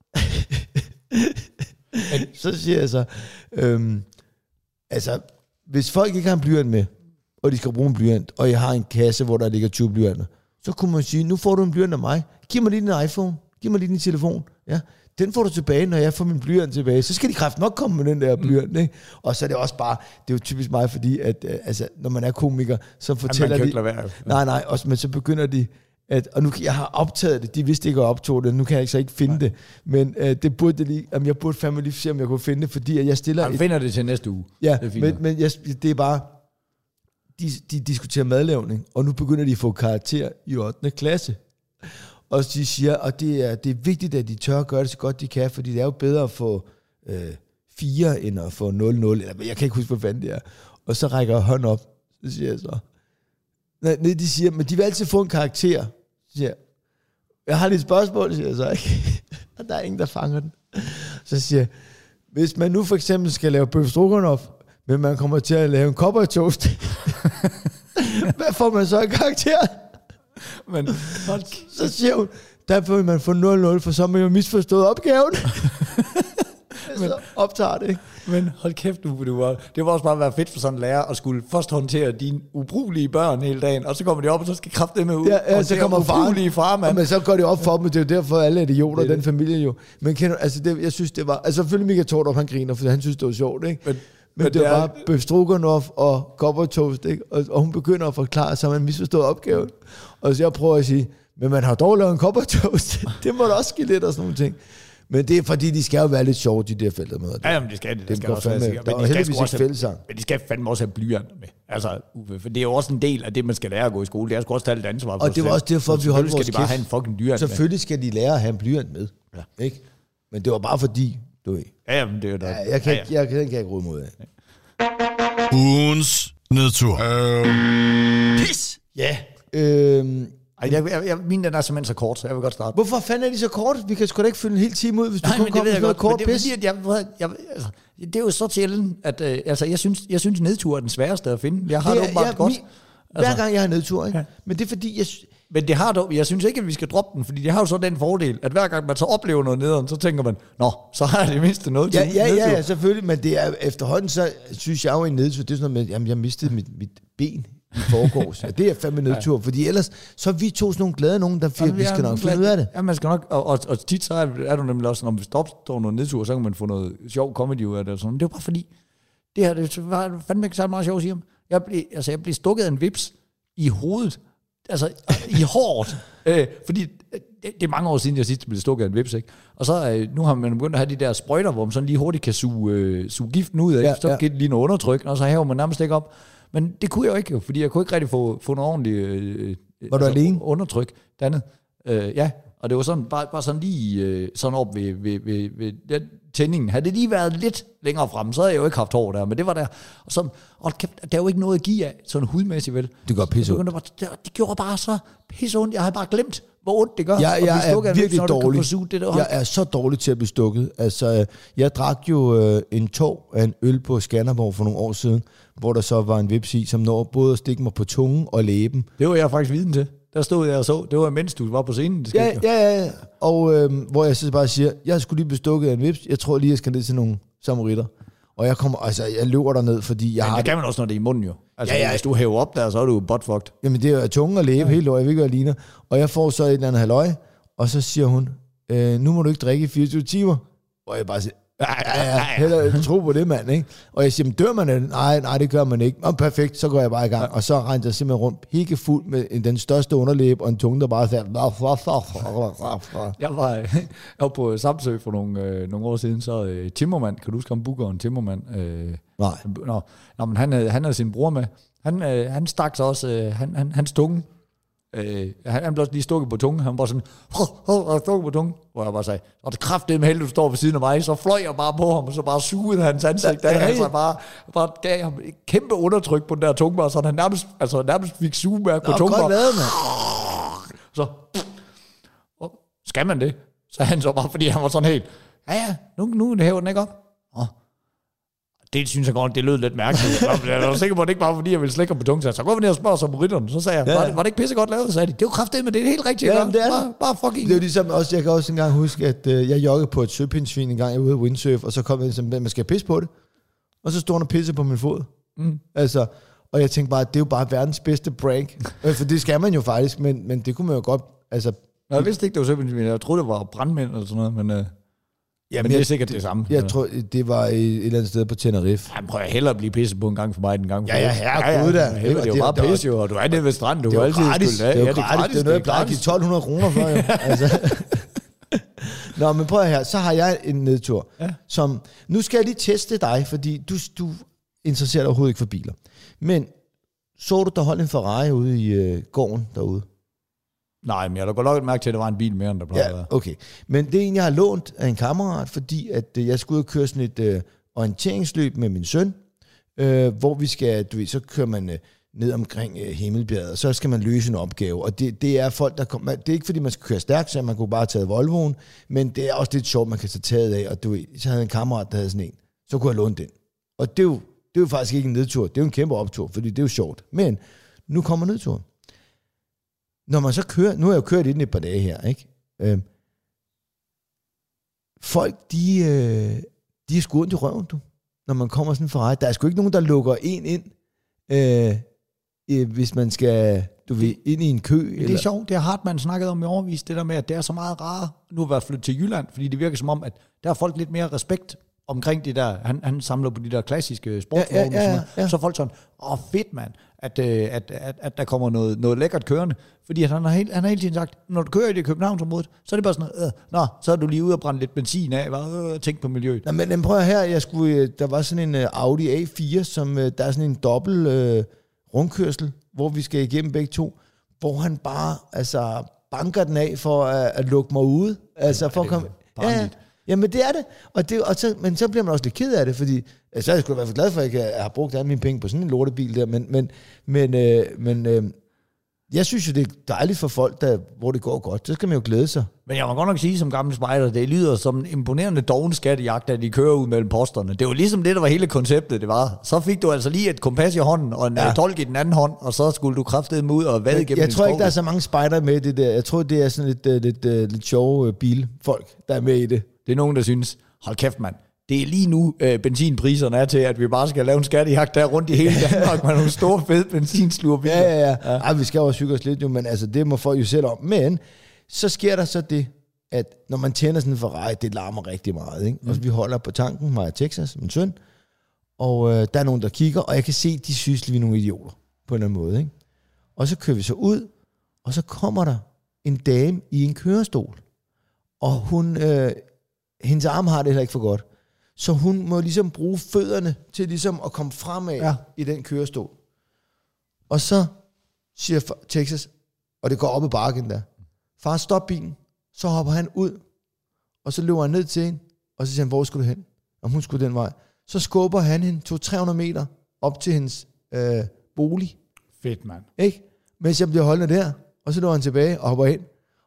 Så siger jeg så, altså, hvis folk ikke har en blyant med, og de skal bruge en blyant, og jeg har en kasse, hvor der ligger 20 blyanter, så kunne man sige, nu får du en blyant af mig, giv mig lige din iPhone, giv mig lige din telefon, ja, den får du tilbage, når jeg får min blyant tilbage, så skal de kræften nok komme med den der blyant, ikke? Og så er det også bare, det er jo typisk mig, fordi at, altså, når man er komiker, så fortæller de, nej, men så begynder de, og nu jeg har optaget det, de vidste ikke at optog det, nu kan jeg så ikke finde det, men det burde det lige, jeg burde fandme lige se, om jeg kunne finde det, fordi at jeg stiller... Jeg finder det til næste uge. Ja, men det er bare... De diskuterer madlavning, og nu begynder de at få karakter i 8. klasse. Og de siger, og det er vigtigt, at de tør at gøre det så godt de kan, fordi det er jo bedre at få 4, end at få 0-0, eller jeg kan ikke huske, hvad fanden det er. Og så rækker jeg hånden op, så siger jeg så. Nej, de siger, men de vil altid få en karakter. Så siger jeg har lige et spørgsmål, siger jeg så, ikke? Og der er ingen, der fanger den. Så siger jeg, hvis man nu for eksempel skal lave bøf stroganoff, men man kommer til at lave en cowboy-toast, hvad får man så i karakter? Men så siger hun, der vil man få 0-0, for så har man jo misforstået opgaven. Men optager det, ikke? Men hold kæft nu, det var også bare være fedt for sådan en lærer at skulle først håndtere dine ubrugelige børn hele dagen, og så kommer de op, og så skal kraftedeme ud. Ja, så kommer ubrugelige far, mand. Men så går det op for dem, det er jo derfor alle idioter i den familie jo. Men kender, altså jeg synes det var, altså selvfølgelig Michael Tordorf, han griner, for han synes det var sjovt, ikke? Men det var bare bøf stroganoff og cowboy toast, ikke? Og hun begynder at forklare, så man misforstået opgaven. Og så jeg prøver at sige, men man har dog lavet en cowboy toast. Det må da også ske lidt og sådan nogle ting. Men det er fordi, de skal jo være lidt sjove, de der forældremøder. Ja, men det skal det. Det skal også være sikkert. Men de skal fandme også have blyanter med. Altså, for det er jo også en del af det, man skal lære at gå i skole. Det er sgu også tage lidt ansvar for. Og det var også derfor, vi holdt vores skal de bare have en fucking blyant med. Selvfølgelig skal de lære at have en blyant med. Ja. Ikke? Men det var bare fordi, du ved. Ja, men det er jo da. Jeg kan ikke råde mod af. Ugens nedtur. Pis! Ja. Min den er simpelthen så kort, så jeg vil godt starte. Hvorfor fanden er de så kort? Vi kan sgu da ikke fylde en hel time ud, hvis du kun kommer med noget kort pis. Det er jo så sjældent, at jeg synes nedtur er den sværeste at finde. Jeg har det åbenbart godt. Hver gang jeg har nedtur, ikke? Ja. Men det er fordi, Men det har dog, jeg synes ikke, at vi skal droppe den, fordi det har jo så den fordel, at hver gang man så oplever noget nederen, så tænker man, nå, så har jeg det mindste noget til nedtur. Ja, selvfølgelig, men det er efterhånden, så synes jeg jo en nedtur, det er sådan noget med, jamen jeg mistede mit ben i forgårs. Ja, det er fandme nedtur, fordi ellers, så er vi to sådan nogle glade nogen, der vi skal nok finde ud af det. Ja, man skal nok, og tit så er du nemlig også, når man står noget nedtur, så kan man få noget sjov comedy ud af det og sådan. Det er jo bare fordi, det var fandme ikke så meget sjovt at sige om. Jeg blev stukket af en vips i hovedet, altså i håret, fordi det er mange år siden, jeg sidst blev stukket af en vips, ikke? Og så nu har man begyndt at have de der sprøjter, hvor man sådan lige hurtigt kan suge giften ud af, ikke? Så giver det lige noget undertryk, og så hæver man nærmest ikke op. Men det kunne jeg jo ikke, jo, fordi jeg kunne ikke rigtig få noget ordentligt var du alene? Undertryk dannet. Ja, og det var sådan bare sådan lige sådan op ved den tændingen. Havde det lige været lidt længere frem, så havde jeg jo ikke haft hår der, men det var der. Og så, der er jo ikke noget at give af, sådan hudmæssigt vel. Det gør pisse ondt. Det gjorde bare så pisse ondt. Jeg havde bare glemt, hvor ondt det gør. Jeg er virkelig dårlig. Jeg er så dårlig til at blive stukket. Altså, jeg drak jo en tår af en øl på Skanderborg for nogle år siden, hvor der så var en vips i, som når både at stikke mig på tungen og læben. Det var jeg faktisk viden til. Der stod jeg og så. Det var mens du var på scenen. Det ja. Og hvor jeg så bare siger, jeg skulle lige blive stukket af en vips. Jeg tror lige, jeg skal ned til nogle samaritter. Og jeg løber derned, fordi jeg har... det kan man også, når det er i munden jo. Altså, hvis du hæver op der, så er du buttfucked. Jamen, det er jo tunge og læbe helt over. Jeg ved ikke, hvad jeg ligner. Og jeg får så et eller andet halløj, og så siger hun, nu må du ikke drikke i 24 timer. Og jeg bare siger, heller tro på det, mand, ikke? Og jeg siger, dør man det? Nej, det gør man ikke. Og perfekt, så går jeg bare i gang. Og så rendte jeg simpelthen rundt helt fuld med den største underlæbe og en tunge, der bare sagde... Jeg var på Samsø for nogle år siden, så Timmermand, kan du huske ham, bookeren Timmermand? Nej. Nå, men han havde sin bror med. Han stak så også, hans tunge. Han blev også lige stukket på tungen. Han var sådan, stukket på tungen. Hvor jeg bare sagde, og det kraftedeme heldigt, du står ved siden af mig. Så fløj jeg bare på ham, og så bare sugede hans ansigt. Altså bare gav ham et kæmpe undertryk på den der tunge, og så han nærmest fik sugemærk på tungen. Godt lavet, mand. Så, skal man det? Så han så bare, fordi han var sådan helt, nu hæver den ikke op. Det synes jeg godt, det lød lidt mærkeligt. Jeg var sikker på, at det ikke var, fordi jeg ville slikke på tungen. Så går vi ned og spørger samaritterne. Så sagde jeg, var det ikke pissegodt lavet? Så sagde de, det er jo kraftedeme, det er helt rigtigt. Ja, det er bare fucking... Det er jo ligesom også, jeg kan også engang huske, at jeg joggede på et søpindsvin en gang, jeg var ude at windsurf, og så kom jeg sådan, man skal pisse på det. Og så stod han og pisse på min fod. Altså, og jeg tænkte bare, det er jo bare verdens bedste prank. For det skal man jo faktisk, men det kunne man jo godt... Altså, jeg vidste ikke, det var søpindsvin. Jeg troede, det var brandmænd eller sådan noget, men... Ja, men det er sikkert det samme. Jeg tror, det var et eller andet sted på Tenerife. Han prøver hellere at blive pisset på en gang for mig, en gang for Ja, herregud da. Det er jo bare pisse jo, og du er nede ved stranden. Du det er jo gratis. Det er jo gratis. Det er noget, jeg plejer at give 1.200 kroner for. Jo. Altså. Nå, men prøv her. Så har jeg en nedtur. Ja. Som, nu skal jeg lige teste dig, fordi du interesserer dig overhovedet ikke for biler. Men så du, der holdt en Ferrari ude i gården derude? Nej, men jeg har da godt mærke til, at der var en bil mere, end der plejede at være. Okay. Men det er en, jeg har lånt af en kammerat, fordi at jeg skulle ud og køre sådan et orienteringsløb med min søn, hvor vi skal, så kører man ned omkring Himmelbjerget, og så skal man løse en opgave. Og det er folk, der kommer... Det er ikke, fordi man skal køre stærkt, så man kunne bare tage Volvoen, men det er også lidt sjovt, man kan tage taget af. Og så havde en kammerat, der havde sådan en. Så kunne jeg låne den. Og det er jo faktisk ikke en nedtur. Det er jo en kæmpe optur, fordi det er jo sjovt. Men nu kommer nedturen. Når man så kører, nu har jeg jo kørt inden et par dage her, ikke? Folk, de er sgu ondt i røven, du. Når man kommer sådan for ret. Der er sgu ikke nogen, der lukker en ind, hvis man skal, ind i en kø. Det er sjovt, det har Hartmann snakket om i overvis, det der med, at det er så meget rart, nu at være flyttet til Jylland, fordi det virker som om, at der er folk lidt mere respekt omkring det der, han samler på de der klassiske sportsvogne, ja. Så folk sådan, fedt mand, at der kommer noget lækkert kørende, fordi han har hele tiden sagt, når du kører i det Københavnsområdet, så er det bare sådan noget, så er du lige ude og brænde lidt benzin af, tænk på miljøet. Nå, men prøv her, der var sådan en Audi A4, som der er sådan en dobbelt rundkørsel, hvor vi skal igennem begge to, hvor han bare banker den af for at lukke mig ude, for at komme... Jamen det er det, men så bliver man også lidt ked af det, fordi så er jeg sgu da i hvert fald glad for, at jeg har brugt alle mine penge på sådan en lortebil der, men jeg synes jo, det er dejligt for folk, hvor det går godt. Så skal man jo glæde sig. Men jeg må godt nok sige som gammel spejder, det lyder som en imponerende dovenskattejagt, at de kører ud mellem posterne. Det var ligesom det, der var hele konceptet, det var. Så fik du altså lige et kompas i hånden, og en tolk i den anden hånd, og så skulle du kraftedeme ud og vade igennem. Jeg tror ikke, der er så mange spejder med det der. Jeg tror, det er sådan lidt sjove bilfolk, der er med i det. Det er nogen, der synes, hold kæft mand, det er lige nu benzinpriserne er til, at vi bare skal lave en skattejagt der rundt i hele Danmark med nogle store fede benzinsluerbiler. Ja. Ej, vi skal også hygge os lidt jo, men det må folk jo selv om. Men så sker der så det, at når man tænder sådan en Ferrari, det larmer rigtig meget. Ikke? Og vi holder på tanken, mig og Texas, min søn, og der er nogen, der kigger, og jeg kan se, de synes, vi er nogle idioter på en eller anden måde. Ikke? Og så kører vi så ud, og så kommer der en dame i en kørestol, og hun... hendes arm har det heller ikke for godt. Så hun må ligesom bruge fødderne til ligesom at komme fremad i den kørestol. Og så siger Texas, og det går op ad bakken der, far, stop bilen. Så hopper han ud, og så løber han ned til hende, og så siger han, hvor skulle du hen? Om hun skulle den vej. Så skubber han hende 200-300 meter op til hendes bolig. Fedt, mand. Ikke? Mens jeg bliver holdende der, og så løber han tilbage og hopper ind.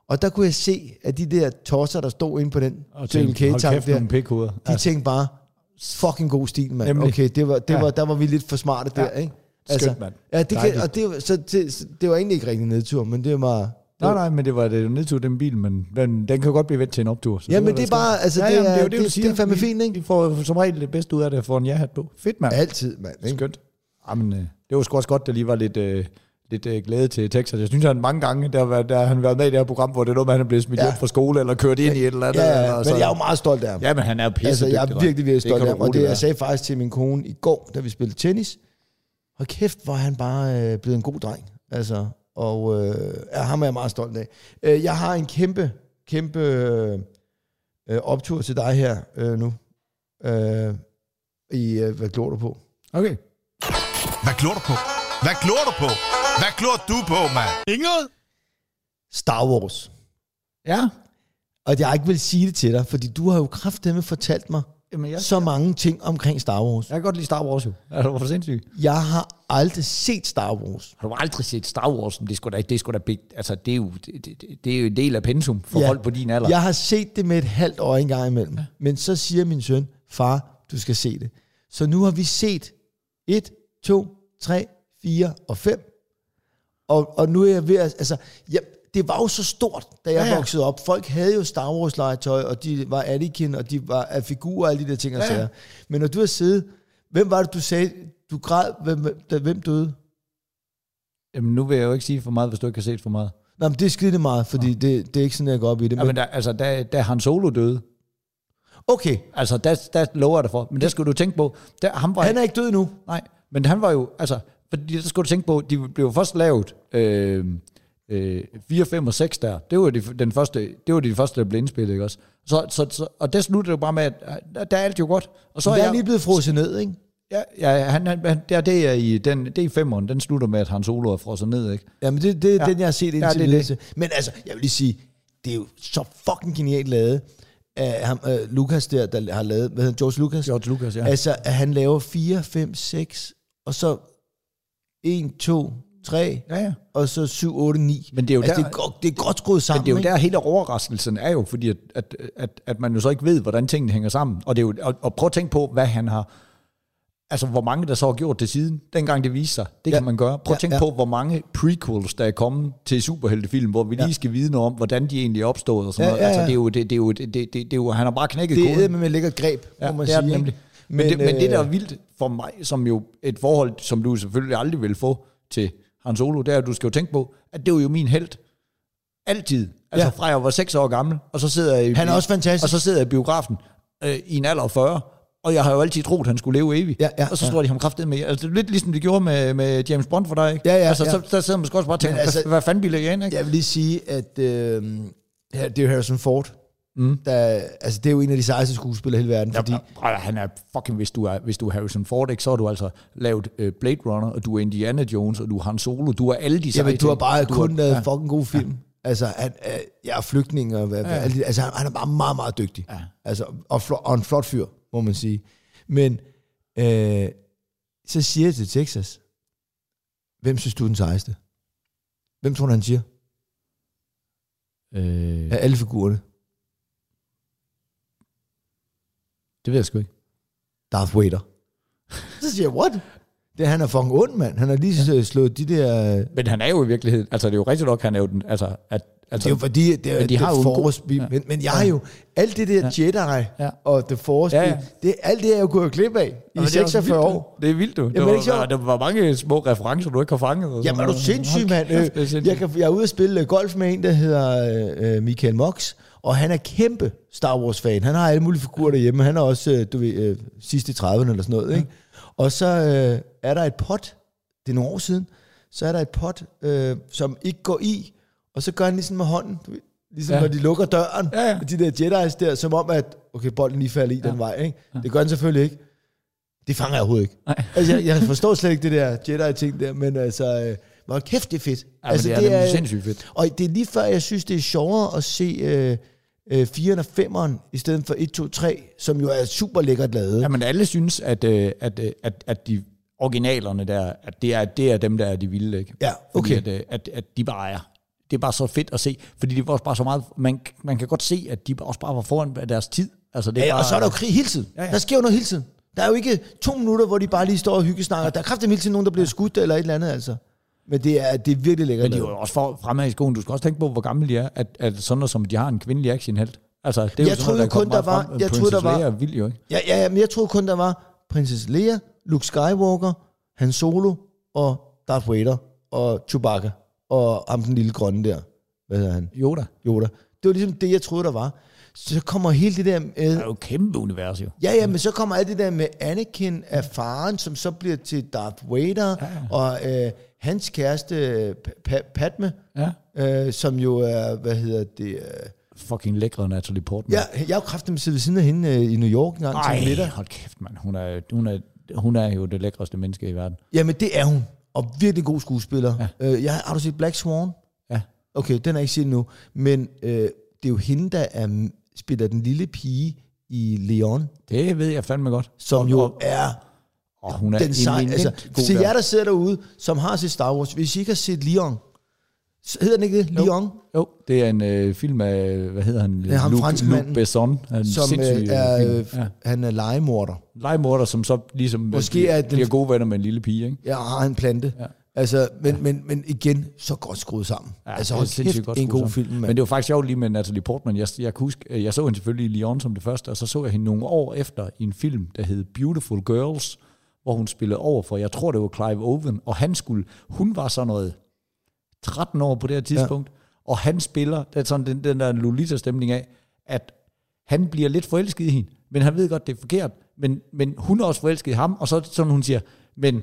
Og der kunne jeg se, at de der tosser, der stod inde på den hold kæft, nogle pikhoveder. De tænkte bare, fucking god stil, mand. Nemlig. Okay, der var vi lidt for smarte der, ikke? Skønt, mand. Ja, det var egentlig ikke rigtig nedtur, men det var... Nej, men det var det nedtur, den bil, men den kan jo godt blive vendt til en optur. Ja, men det er bare, altså, det er fandme fint, ikke? De får som regel det bedste ud af det, for en ja-hat på. Fedt, mand. Altid, mand. Skønt. Jamen, det var sgu også godt, der lige var lidt glæde til Texas. Jeg synes, at mange gange, der han været med i det her program, hvor det er noget, han er blevet smidt hjem fra skole, eller kørt ind i et eller andet. Ja, men jeg er jo meget stolt af ham. Ja, men han er jo pisse. Altså, jeg er virkelig stolt af ham. Og det, jeg sagde faktisk til min kone i går, da vi spillede tennis, og kæft, hvor han bare blevet en god dreng. Altså, og ham er jeg meget stolt af. Jeg har en kæmpe optur til dig her nu. Hvad glor du på? Okay. Hvad glor du på? Hvad glor du på? Hvad glor du på, mand? Inget? Star Wars. Ja. Og jeg ikke vil sige det til dig, fordi du har jo kraftedeme fortalt mig så mange ting omkring Star Wars. Jeg kan godt lide Star Wars jo. Er du for sindssygt? Jeg har aldrig set Star Wars. Har du aldrig set Star Wars? Det er jo en del af pensum for folk på din alder. Jeg har set det med et halvt år en gang imellem. Ja. Men så siger min søn, far, du skal se det. Så nu har vi set 1, 2, 3, 4 og 5. Og nu er jeg ved at... Altså, det var jo så stort, da jeg voksede op. Folk havde jo Star Wars legetøj, og de var Anakin, og de var af figurer og alle de der ting og sager. Men når du har siddet... Hvem var det, du sagde, du græd? Hvem døde? Jamen, nu vil jeg jo ikke sige for meget, hvis du ikke har set for meget. Nej, men det er skide meget, fordi det er ikke sådan, jeg går op i det. Men da Han Solo døde... Okay. Altså, der lover jeg dig for. Men der skulle du tænke på... Han er ikke død nu. Nej, men han var jo... Altså, fordi der skulle du tænke på, de blev først lavet... 4, 5 og 6 der. Det var de første, der blev indspillet, ikke også? Og der sluttede det jo bare med, at der er alt jo godt. Og så der er lige blevet frosset ned, ikke? Ja, det er i 5'eren, den slutter med, at Han Solo er frosset ned, ikke? Ja, men det er den, jeg har set indtil videre. Men altså, jeg vil lige sige, det er jo så fucking genialt lavet af ham, Lucas der har lavet, hvad hedder George Lucas? George Lucas, ja. Altså, at han laver 4, 5, 6, og så 1, 2, 3, og så 7, 8, 9. Men det er jo altså, det er godt skruet sammen. Men det er jo der hele overraskelsen er jo, fordi at man jo så ikke ved, hvordan tingene hænger sammen. Og det er jo og prøv at tænke på, hvad han har... Altså, hvor mange der så har gjort det siden, dengang det viser sig. Det kan man gøre. Prøv at tænke på, hvor mange prequels, der er kommet til superheltefilm, hvor vi lige skal vide noget om, hvordan de egentlig er opstået og sådan noget. Altså, det er jo, han har bare knækket koden. Det er med et lækkert greb, må man sige. Nemlig. Men det, der er vildt for mig, som jo et forhold, som du selvfølgelig aldrig vil få til Han Solo, det er, at du skal jo tænke på, at det var jo min helt. Altid. Altså fra jeg var 6 år gammel, og så sidder jeg han er også fantastisk. Og så sidder jeg i biografen i en alder af 40, og jeg har jo altid troet, at han skulle leve evigt. Og så slår de ham kraftigt med. Altså, det er lidt ligesom det gjorde med James Bond for dig, ikke? Så der sidder man også bare og tænker, altså, hvad fanden bliver jeg ind, ikke? Jeg vil lige sige, at det er jo Harrison Ford. Altså, det er jo en af de sejeste skuespillere i hele verden, fordi... Han er fucking, hvis du er Harrison Ford, ikke, så har du altså lavet Blade Runner, og du er Indiana Jones, og du er Han Solo, du er alle de seje ting. Jamen, du har bare kun lavet fucking god film. Altså, jeg er flygtning, og altså, han er bare meget, meget dygtig. Altså, og en flot fyr, må man sige. Men så siger jeg til Texas, hvem synes du er den sejeste? Hvem tror du, han siger? Af alle figurerne. Det ved jeg sgu ikke. Darth Vader. Så siger jeg, what? Han er fucking ond, mand. Han har lige slået de der... Men han er jo i virkeligheden... Altså, det er jo rigtig nok, han er jo den... Altså, det er jo fordi, det er Force. Men jeg har jo... Alt det der Jedi og The Force, alt det er jeg jo gået glip af i 46 år. Det er vildt, du. Der var mange små referencer, du ikke har fanget. Jamen, er du sindssyg, mand? Jeg er ude at spille golf med en, der hedder Michael Mox, og han er kæmpe Star Wars-fan. Han har alle mulige figurer derhjemme. Han er også, sidst i 30'erne eller sådan noget, ikke? Og så er der et pot, det er nogle år siden, så er der et pot, som ikke går i, og så gør han ligesom med hånden, ligesom når de lukker døren, de der Jedi's der, som om at, okay, bolden lige falder i den vej, ikke? Det gør han selvfølgelig ikke. Det fanger jeg overhovedet ikke. Altså, jeg forstår slet ikke det der Jedi-ting der, men altså, hvor kæft, det er fedt. Ja, altså, det er sindssygt fedt. Og det er lige før, jeg synes, det er sjovere at se 4'eren og 5'eren, i stedet for 1, 2, 3, som jo er super lækkert lavet. Jamen, alle synes, at de originalerne der, at det er dem, der er de vilde, ikke? Ja, okay. Fordi at de bare er. det er bare så fedt at se, fordi det var også bare så meget, man kan godt se, at de også bare var foran deres tid. Altså, det er bare, og så er der jo krig hele tiden. Ja. Der sker jo noget hele tiden. Der er jo ikke 2 minutter, hvor de bare lige står og hyggesnakker. Der er kraftigt hele tiden nogen, der bliver skudt eller et eller andet, altså. Men det er virkelig lækkert. Men de er jo også fremad i skoen. Du skal også tænke på, hvor gamle de er, at sådan noget som, de har en kvindelig actionhelt. Altså, det er jeg troede kun, der var... Jeg troede, der var... Vild, jo, ikke? Ja, men jeg troede kun, der var Prinsesse Leia, Luke Skywalker, Han Solo og Darth Vader og Chewbacca og ham den lille grønne der. Hvad hedder han? Yoda. Det var ligesom det, jeg troede, der var. Så kommer hele det der med... Det er jo et kæmpe univers, jo. Ja, men så kommer alt det der med Anakin af faren, som så bliver til Darth Vader, og hans kæreste Padme, som jo er, hvad hedder det... fucking lækre Natalie Portman. Ja, jeg har jo kraftigt siddet ved siden af hende i New York en gang til middag. Hold kæft, mand. Hun er jo det lækreste menneske i verden. Jamen, det er hun. Og virkelig god skuespiller. Ja. Har du set Black Swan? Ja. Okay, den er ikke set nu. Men det er jo hende, der spiller den lille pige i Leon. Det ved jeg fandme godt. Som jo er... hun er den sej. Altså, til jer, der sidder derude, som har set Star Wars, hvis I ikke har set Leon, hedder den ikke Leon? Jo, det er en film af, hvad hedder han? Det er ham Luc Besson. Som han er legemorder. Som så ligesom måske bliver gode venner med en lille pige, ikke? Ja, har en plante. Ja. Altså, men igen, så godt skruet sammen. Ja, altså, hold kæft, en god film. Men det var faktisk sjovt lige med Natalie Portman. Jeg kan huske, jeg så hende selvfølgelig i Leon som det første, og så jeg hende nogle år efter i en film, der hed Beautiful Girls, hvor hun spillede over for, jeg tror det var Clive Owen, og hun var sådan noget 13 år på det her tidspunkt, og han spiller, det er sådan den der Lolita-stemning af, at han bliver lidt forelsket i hende, men han ved godt, det er forkert, men hun er også forelsket i ham, og så sådan hun siger, men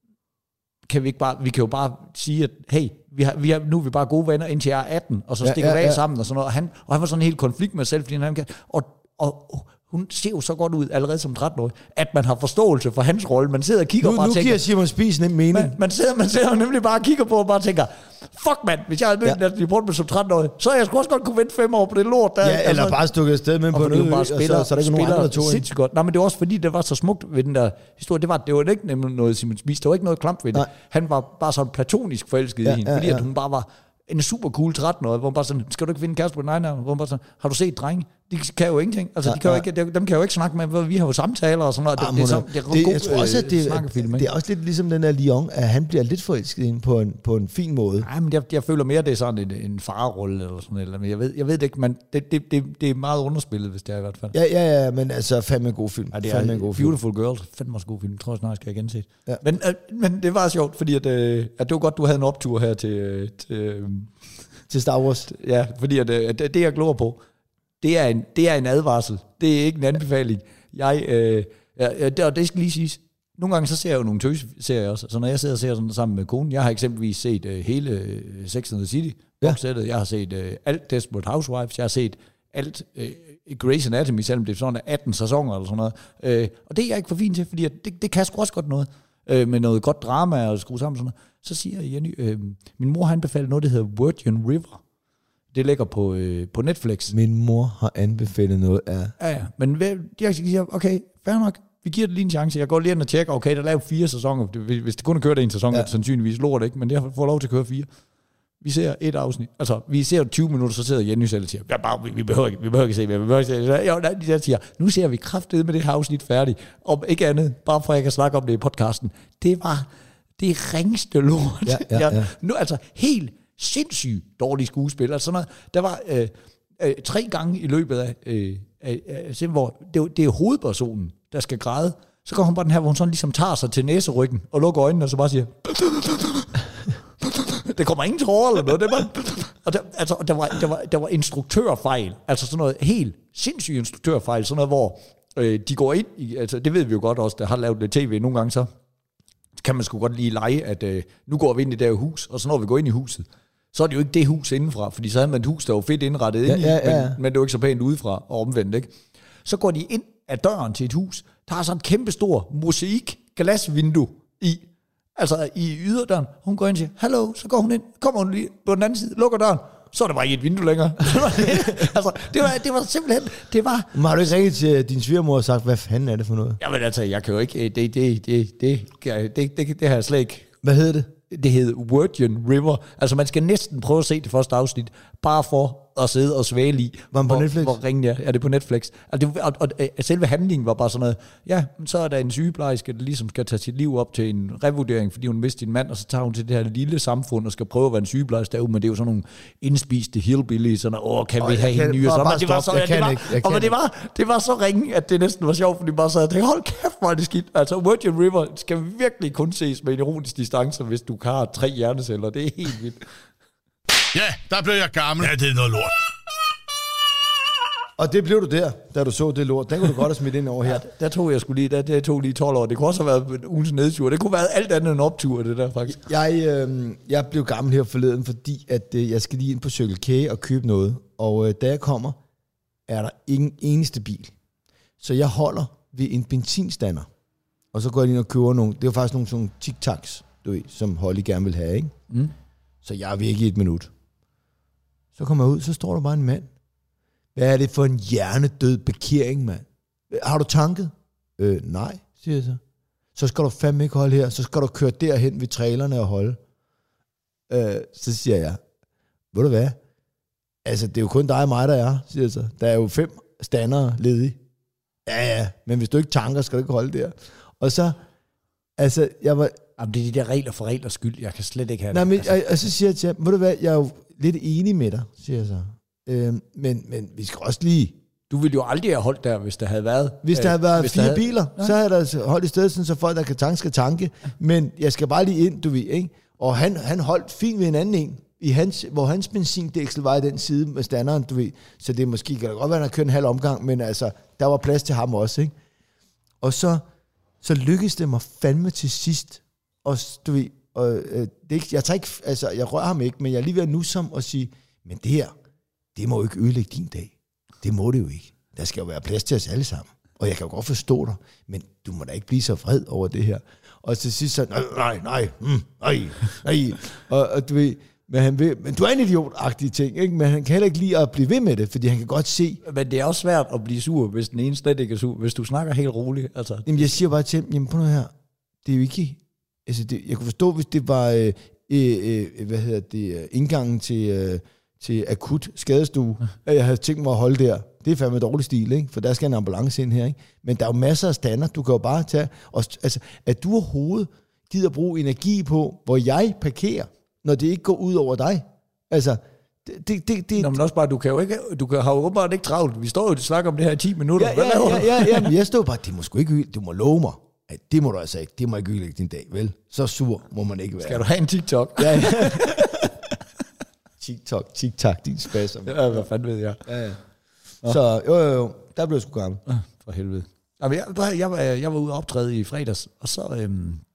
vi kan jo bare sige, at hey, nu er vi bare gode venner, indtil jeg er 18, og så stikker vi af sammen, og sådan noget, og han var sådan en helt konflikt med sig selv, fordi han kan, og hun ser jo så godt ud allerede som 13-årig, at man har forståelse for hans rolle. Man sidder og kigger og bare tænker... Nu giver Simon Spies en mening. Man sidder nemlig bare og kigger på og bare tænker, fuck mand, hvis jeg havde mødt Natalie Portman som 13-årig, så jeg skulle også godt kunne vente 5 år på det lort der. Ja, eller bare stukket afsted med på noget, og så er der ikke nogen andre, der tog sindssygt godt. Nej, men det var også fordi, det var så smukt ved den der historie. Det var ikke nemlig noget Simon Spies, det var ikke noget klamt ved det. Han var bare sådan platonisk forelsket i hende, fordi at hun bare var en super cool 13-årig, hvor man bare sådan, skal du ikke finde en kæreste på den egen, hvor man bare sådan, har du set drenge? De kan jo ingenting. Altså, dem kan jo ikke snakke med, vi har jo samtaler og sådan noget. Jeg tror også, at det er også lidt ligesom den der Leon, at han bliver lidt forelsket ind på en fin måde. Nej, men jeg føler mere, det er sådan en farrolle eller sådan noget. Men jeg ved det ikke, men det er meget underspillet, hvis det er i hvert fald. Ja, men altså fandme en god film. Ja, det er en god Beautiful film. Girls, fandme også god film. Jeg tror snart, skal jeg gense. Ja. Men det var sjovt, fordi at det var godt, du havde en optur her til Star Wars. Ja, fordi at det jeg glor på, det er en advarsel. Det er ikke en anbefaling. Og det skal lige siges. Nogle gange så ser jeg jo nogle tøs-serier også. Så når jeg sidder og ser sådan sammen med konen, jeg har eksempelvis set hele Sex and the City. Ja. Jeg har set alt Desperate Housewives. Jeg har set alt Grey's Anatomy, selvom det er sådan 18 sæsoner eller sådan noget. Og det er jeg ikke for fin til, fordi det kan sgu også godt noget. Med noget godt drama og skrue sammen sådan noget. Så siger Jenny, min mor har anbefalet noget, der hedder Virgin River. Det ligger på Netflix. Min mor har anbefalet noget af... Ja. Men jeg siger, okay, fair nok, vi giver det lige en chance. Jeg går lige ind og tjekker, okay, der er lavet 4 sæsoner. Hvis det kun er kørt en sæson, er det sandsynligvis lort, ikke? Men jeg får lov til at køre 4. Vi ser et afsnit. Altså, vi ser 20 minutter, så sidder Jenny selv og siger, vi behøver ikke se mere. Jeg siger, nu ser vi kraftedet med det her afsnit færdigt. Om ikke andet, bare for at jeg kan snakke om det i podcasten. Det var det ringste lort. Ja. Nu, altså, helt sindssygt dårlige skuespillere. Sådan noget. Der var 3 gange i løbet af hvor det er hovedpersonen, der skal græde. Så kommer hun bare den her, hvor hun sådan ligesom tager sig til næseryggen og lukker øjnene, og så bare siger... Det kommer ingen tårer eller noget. Der var instruktørfejl. Altså sådan noget helt sindssygt instruktørfejl. Sådan noget, hvor de går ind i... Altså det ved vi jo godt også, der har lavet det tv nogle gange, så kan man sgu godt lige lege, at nu går vi ind i det her hus, og så når vi går ind i huset, så er det jo ikke det hus indenfra, fordi så havde man et hus, der var fedt indrettet ind i, men det var ikke så pænt udefra og omvendt, ikke? Så går de ind af døren til et hus, der har sådan et kæmpestor mosaik glasvindue i, altså i yderdøren. Hun går ind og siger, hallo, så går hun ind, kommer hun lige på den anden side, lukker døren, så er der bare ikke et vindue længere. Altså, det var simpelthen, det var... Men har du ikke ringet til din svigermor og sagt, hvad fanden er det for noget? Jamen altså, jeg kan jo ikke, det har jeg slet ikke. Hvad hedder det? det hed Virgin River. Altså man skal næsten prøve at se det første afsnit, bare for at sidde og svæle i. Var den på Netflix? Hvor ringen er. Ja, det er på Netflix. Og selve handlingen var bare sådan noget, ja, så er der en sygeplejerske, der ligesom skal tage sit liv op til en revurdering, fordi hun mister sin mand, og så tager hun til det her lille samfund og skal prøve at være en sygeplejerske derude, men det er jo sådan nogle indspiste hillbillies, sådan, kan vi have en ny? Og det var så ringe, at det næsten var sjovt, fordi bare sad og tænkte, hold kæft, hvor er det skidt. Altså Virgin River skal virkelig kun ses med en ironisk distance, hvis du har 3 hjerneceller. Det er helt vildt. Ja, der blev jeg gammel. Ja, det er noget lort. Og det blev du der, da du så det lort. Den kunne du godt have smidt ind over her. Ja, der tog jeg skulle lige, det tog lige 12 år. Det kunne også have været ugens nedtur. Det kunne have været alt andet end optur, det der faktisk. Jeg blev gammel her forleden, fordi at jeg skal lige ind på Circle K og købe noget. Og da jeg kommer, er der ingen eneste bil. Så jeg holder ved en benzinstander. Og så går jeg ind og køber nogle, det er faktisk nogle sådan tic-tacs, du ved, som Holly gerne vil have, ikke? Mm. Så jeg er væk i 1 minut. Så kommer jeg ud, så står der bare en mand. Hvad er det for en hjernedød parkering, mand? Har du tanket? Nej, siger jeg så. Så skal du fandme ikke holde her. Så skal du køre derhen ved trailerne og holde. Så siger jeg, ved du hvad? Altså, det er jo kun dig og mig, der er, siger jeg så. Der er jo 5 standere ledige. Ja, men hvis du ikke tanker, skal du ikke holde der. Og så, altså, jeg var... Jamen, det er de der regler for reglers skyld. Jeg kan slet ikke have det. Nej, men altså. og så siger jeg til ham, ved du hvad, jeg er jo lidt enig med dig, siger jeg så. Men vi skal også lige... Du ville jo aldrig have holdt der, hvis der havde været... Hvis der havde været 4 biler, så havde der holdt i stedet, sådan, så folk, der kan tanke, skal tanke. Men jeg skal bare lige ind, du ved, ikke? Og han holdt fint ved en anden en, hvor hans benzindæksel var i den side med standeren, du ved. Så det måske kan da godt være, at han har kørt en halv omgang, men altså, der var plads til ham også, ikke? Og så lykkedes det mig fandme til sidst. Og du ved, jeg tager ikke, altså, jeg rører ham ikke, men jeg er lige ved at nusse ham og sige, men det her, det må jo ikke ødelægge din dag. Det må det jo ikke. Der skal jo være plads til os alle sammen. Og jeg kan jo godt forstå dig, men du må da ikke blive så vred over det her. Og til sidst så, nej. Og du ved, men du er en idiot-agtig ting, ikke? Men han kan heller ikke lide at blive ved med det, fordi han kan godt se... Men det er også svært at blive sur, hvis den ene slet ikke er sur. Hvis du snakker helt roligt, altså... Jamen, jeg siger bare til ham, jamen, prøv nu her, det er jo ikke... Altså, jeg kunne forstå, hvis det var, indgangen til akut skadestue, at jeg havde tænkt mig at holde der. Det er fandme dårlig stil, ikke? For der skal en ambulance ind her, ikke? Men der er jo masser af stander, du kan jo bare tage... Altså, at du overhovedet gider bruge energi på, hvor jeg parkerer, når det ikke går ud over dig. Altså, Nå, men også bare, du har jo åbenbart ikke travlt. Vi står jo og snakker om det her i 10 minutter. Ja, men jeg står bare, det må sgu ikke, du må love mig. At det må du altså ikke, det må ikke ødelægge din dag, vel? Så sur må man ikke være. Skal du have en TikTok? Ja. TikTok, din spasser. Ja, hvad fanden ved jeg. Ja. Så jo, der blev jeg sgu gammel. For helvede. Jeg var ude og optræde i fredags, og så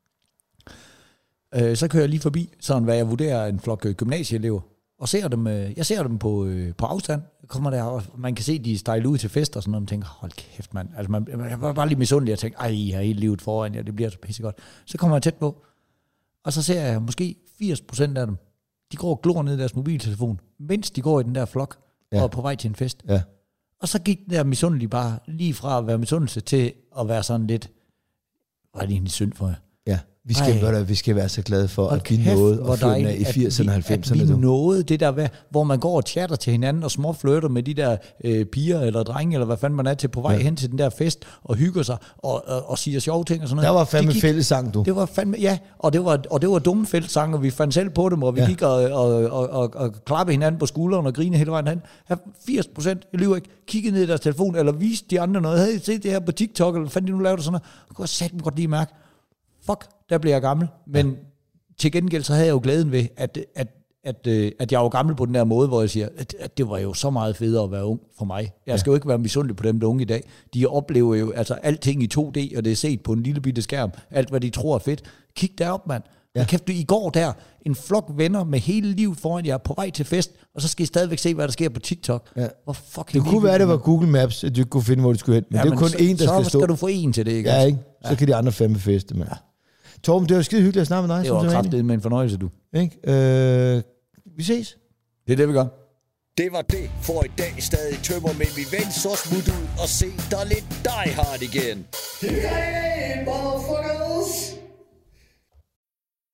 kører jeg lige forbi, sådan hvad jeg vurderer en flok gymnasieelever, og jeg ser dem på afstand. Kommer der, og man kan se, de stejler ud til fest og sådan noget, og man tænker, hold kæft, mand. Altså, jeg var bare lige misundelig, og tænkte, jeg har hele livet foran jer, det bliver så pissegodt. Så kommer jeg tæt på, og så ser jeg måske 80% af dem, de går og glor ned i deres mobiltelefon, mens de går i den der flok, og er på vej til en fest. Ja. Og så gik den der misundelige bare lige fra at være misundelse til at være sådan lidt, var det egentlig synd for jer? Ja, vi skal være så glade for, at vi nåede og flytte med i 80'erne og 90'erne. At vi nåede det der, hvor man går og chatter til hinanden og småflirter med de der piger eller drenge, eller hvad fanden man er til på vej hen til den der fest, og hygger sig og siger sjove ting og sådan noget. Der var fandme fællessang, du. Det var fandme, ja, og det var dumme fællessang, og vi fandt selv på dem, og vi gik og klappede hinanden på skulderen og grinede hele vejen hen. 80%, jeg lyver ikke, kiggede ned i deres telefon, eller viste de andre noget. Havde I set det her på TikTok, eller fandt de nu lavet sådan noget? Jeg kunne satme godt lige mærke, fuck, der blev jeg gammel. Men til gengæld så havde jeg jo glæden ved, at jeg var gammel på den der måde, hvor jeg siger, at det var jo så meget federe at være ung for mig. Jeg skal jo ikke være misundelig på dem, der er unge i dag. De oplever jo altså alting i 2D, og det er set på en lille bitte skærm. Alt, hvad de tror er fedt. Kig derop, mand. Ja. Kæft, I går der, en flok venner med hele livet foran jer på vej til fest, og så skal I stadigvæk se, hvad der sker på TikTok. Ja. Hvor fucking det kunne være, det var Google Maps, at du ikke kunne finde, hvor du skulle hen. Men det er kun en, der skal stå. Så skal du få en til det, ikke? Ja, ikke? Så kan de andre fandme feste, mand. Ja. Torben, det var skide hyggeligt at snakke med dig. Det var kraftigt med en fornøjelse, du. Ikke? Vi ses. Det er det, vi gør. Det var det for i dag. Stadig tømmer, men vi vender så smut ud og se der lidt Die Hard igen. Hey, motherfuckers!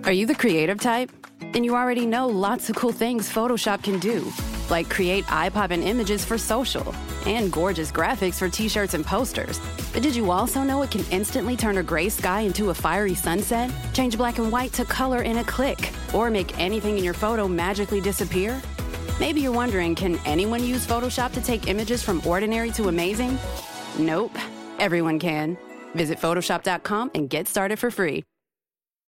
Are you the creative type? Then you already know lots of cool things Photoshop can do, like create eye-popping images for social and gorgeous graphics for t-shirts and posters. But did you also know it can instantly turn a gray sky into a fiery sunset, change black and white to color in a click, or make anything in your photo magically disappear? Maybe you're wondering, can anyone use Photoshop to take images from ordinary to amazing? Nope, everyone can. Visit Photoshop.com and get started for free.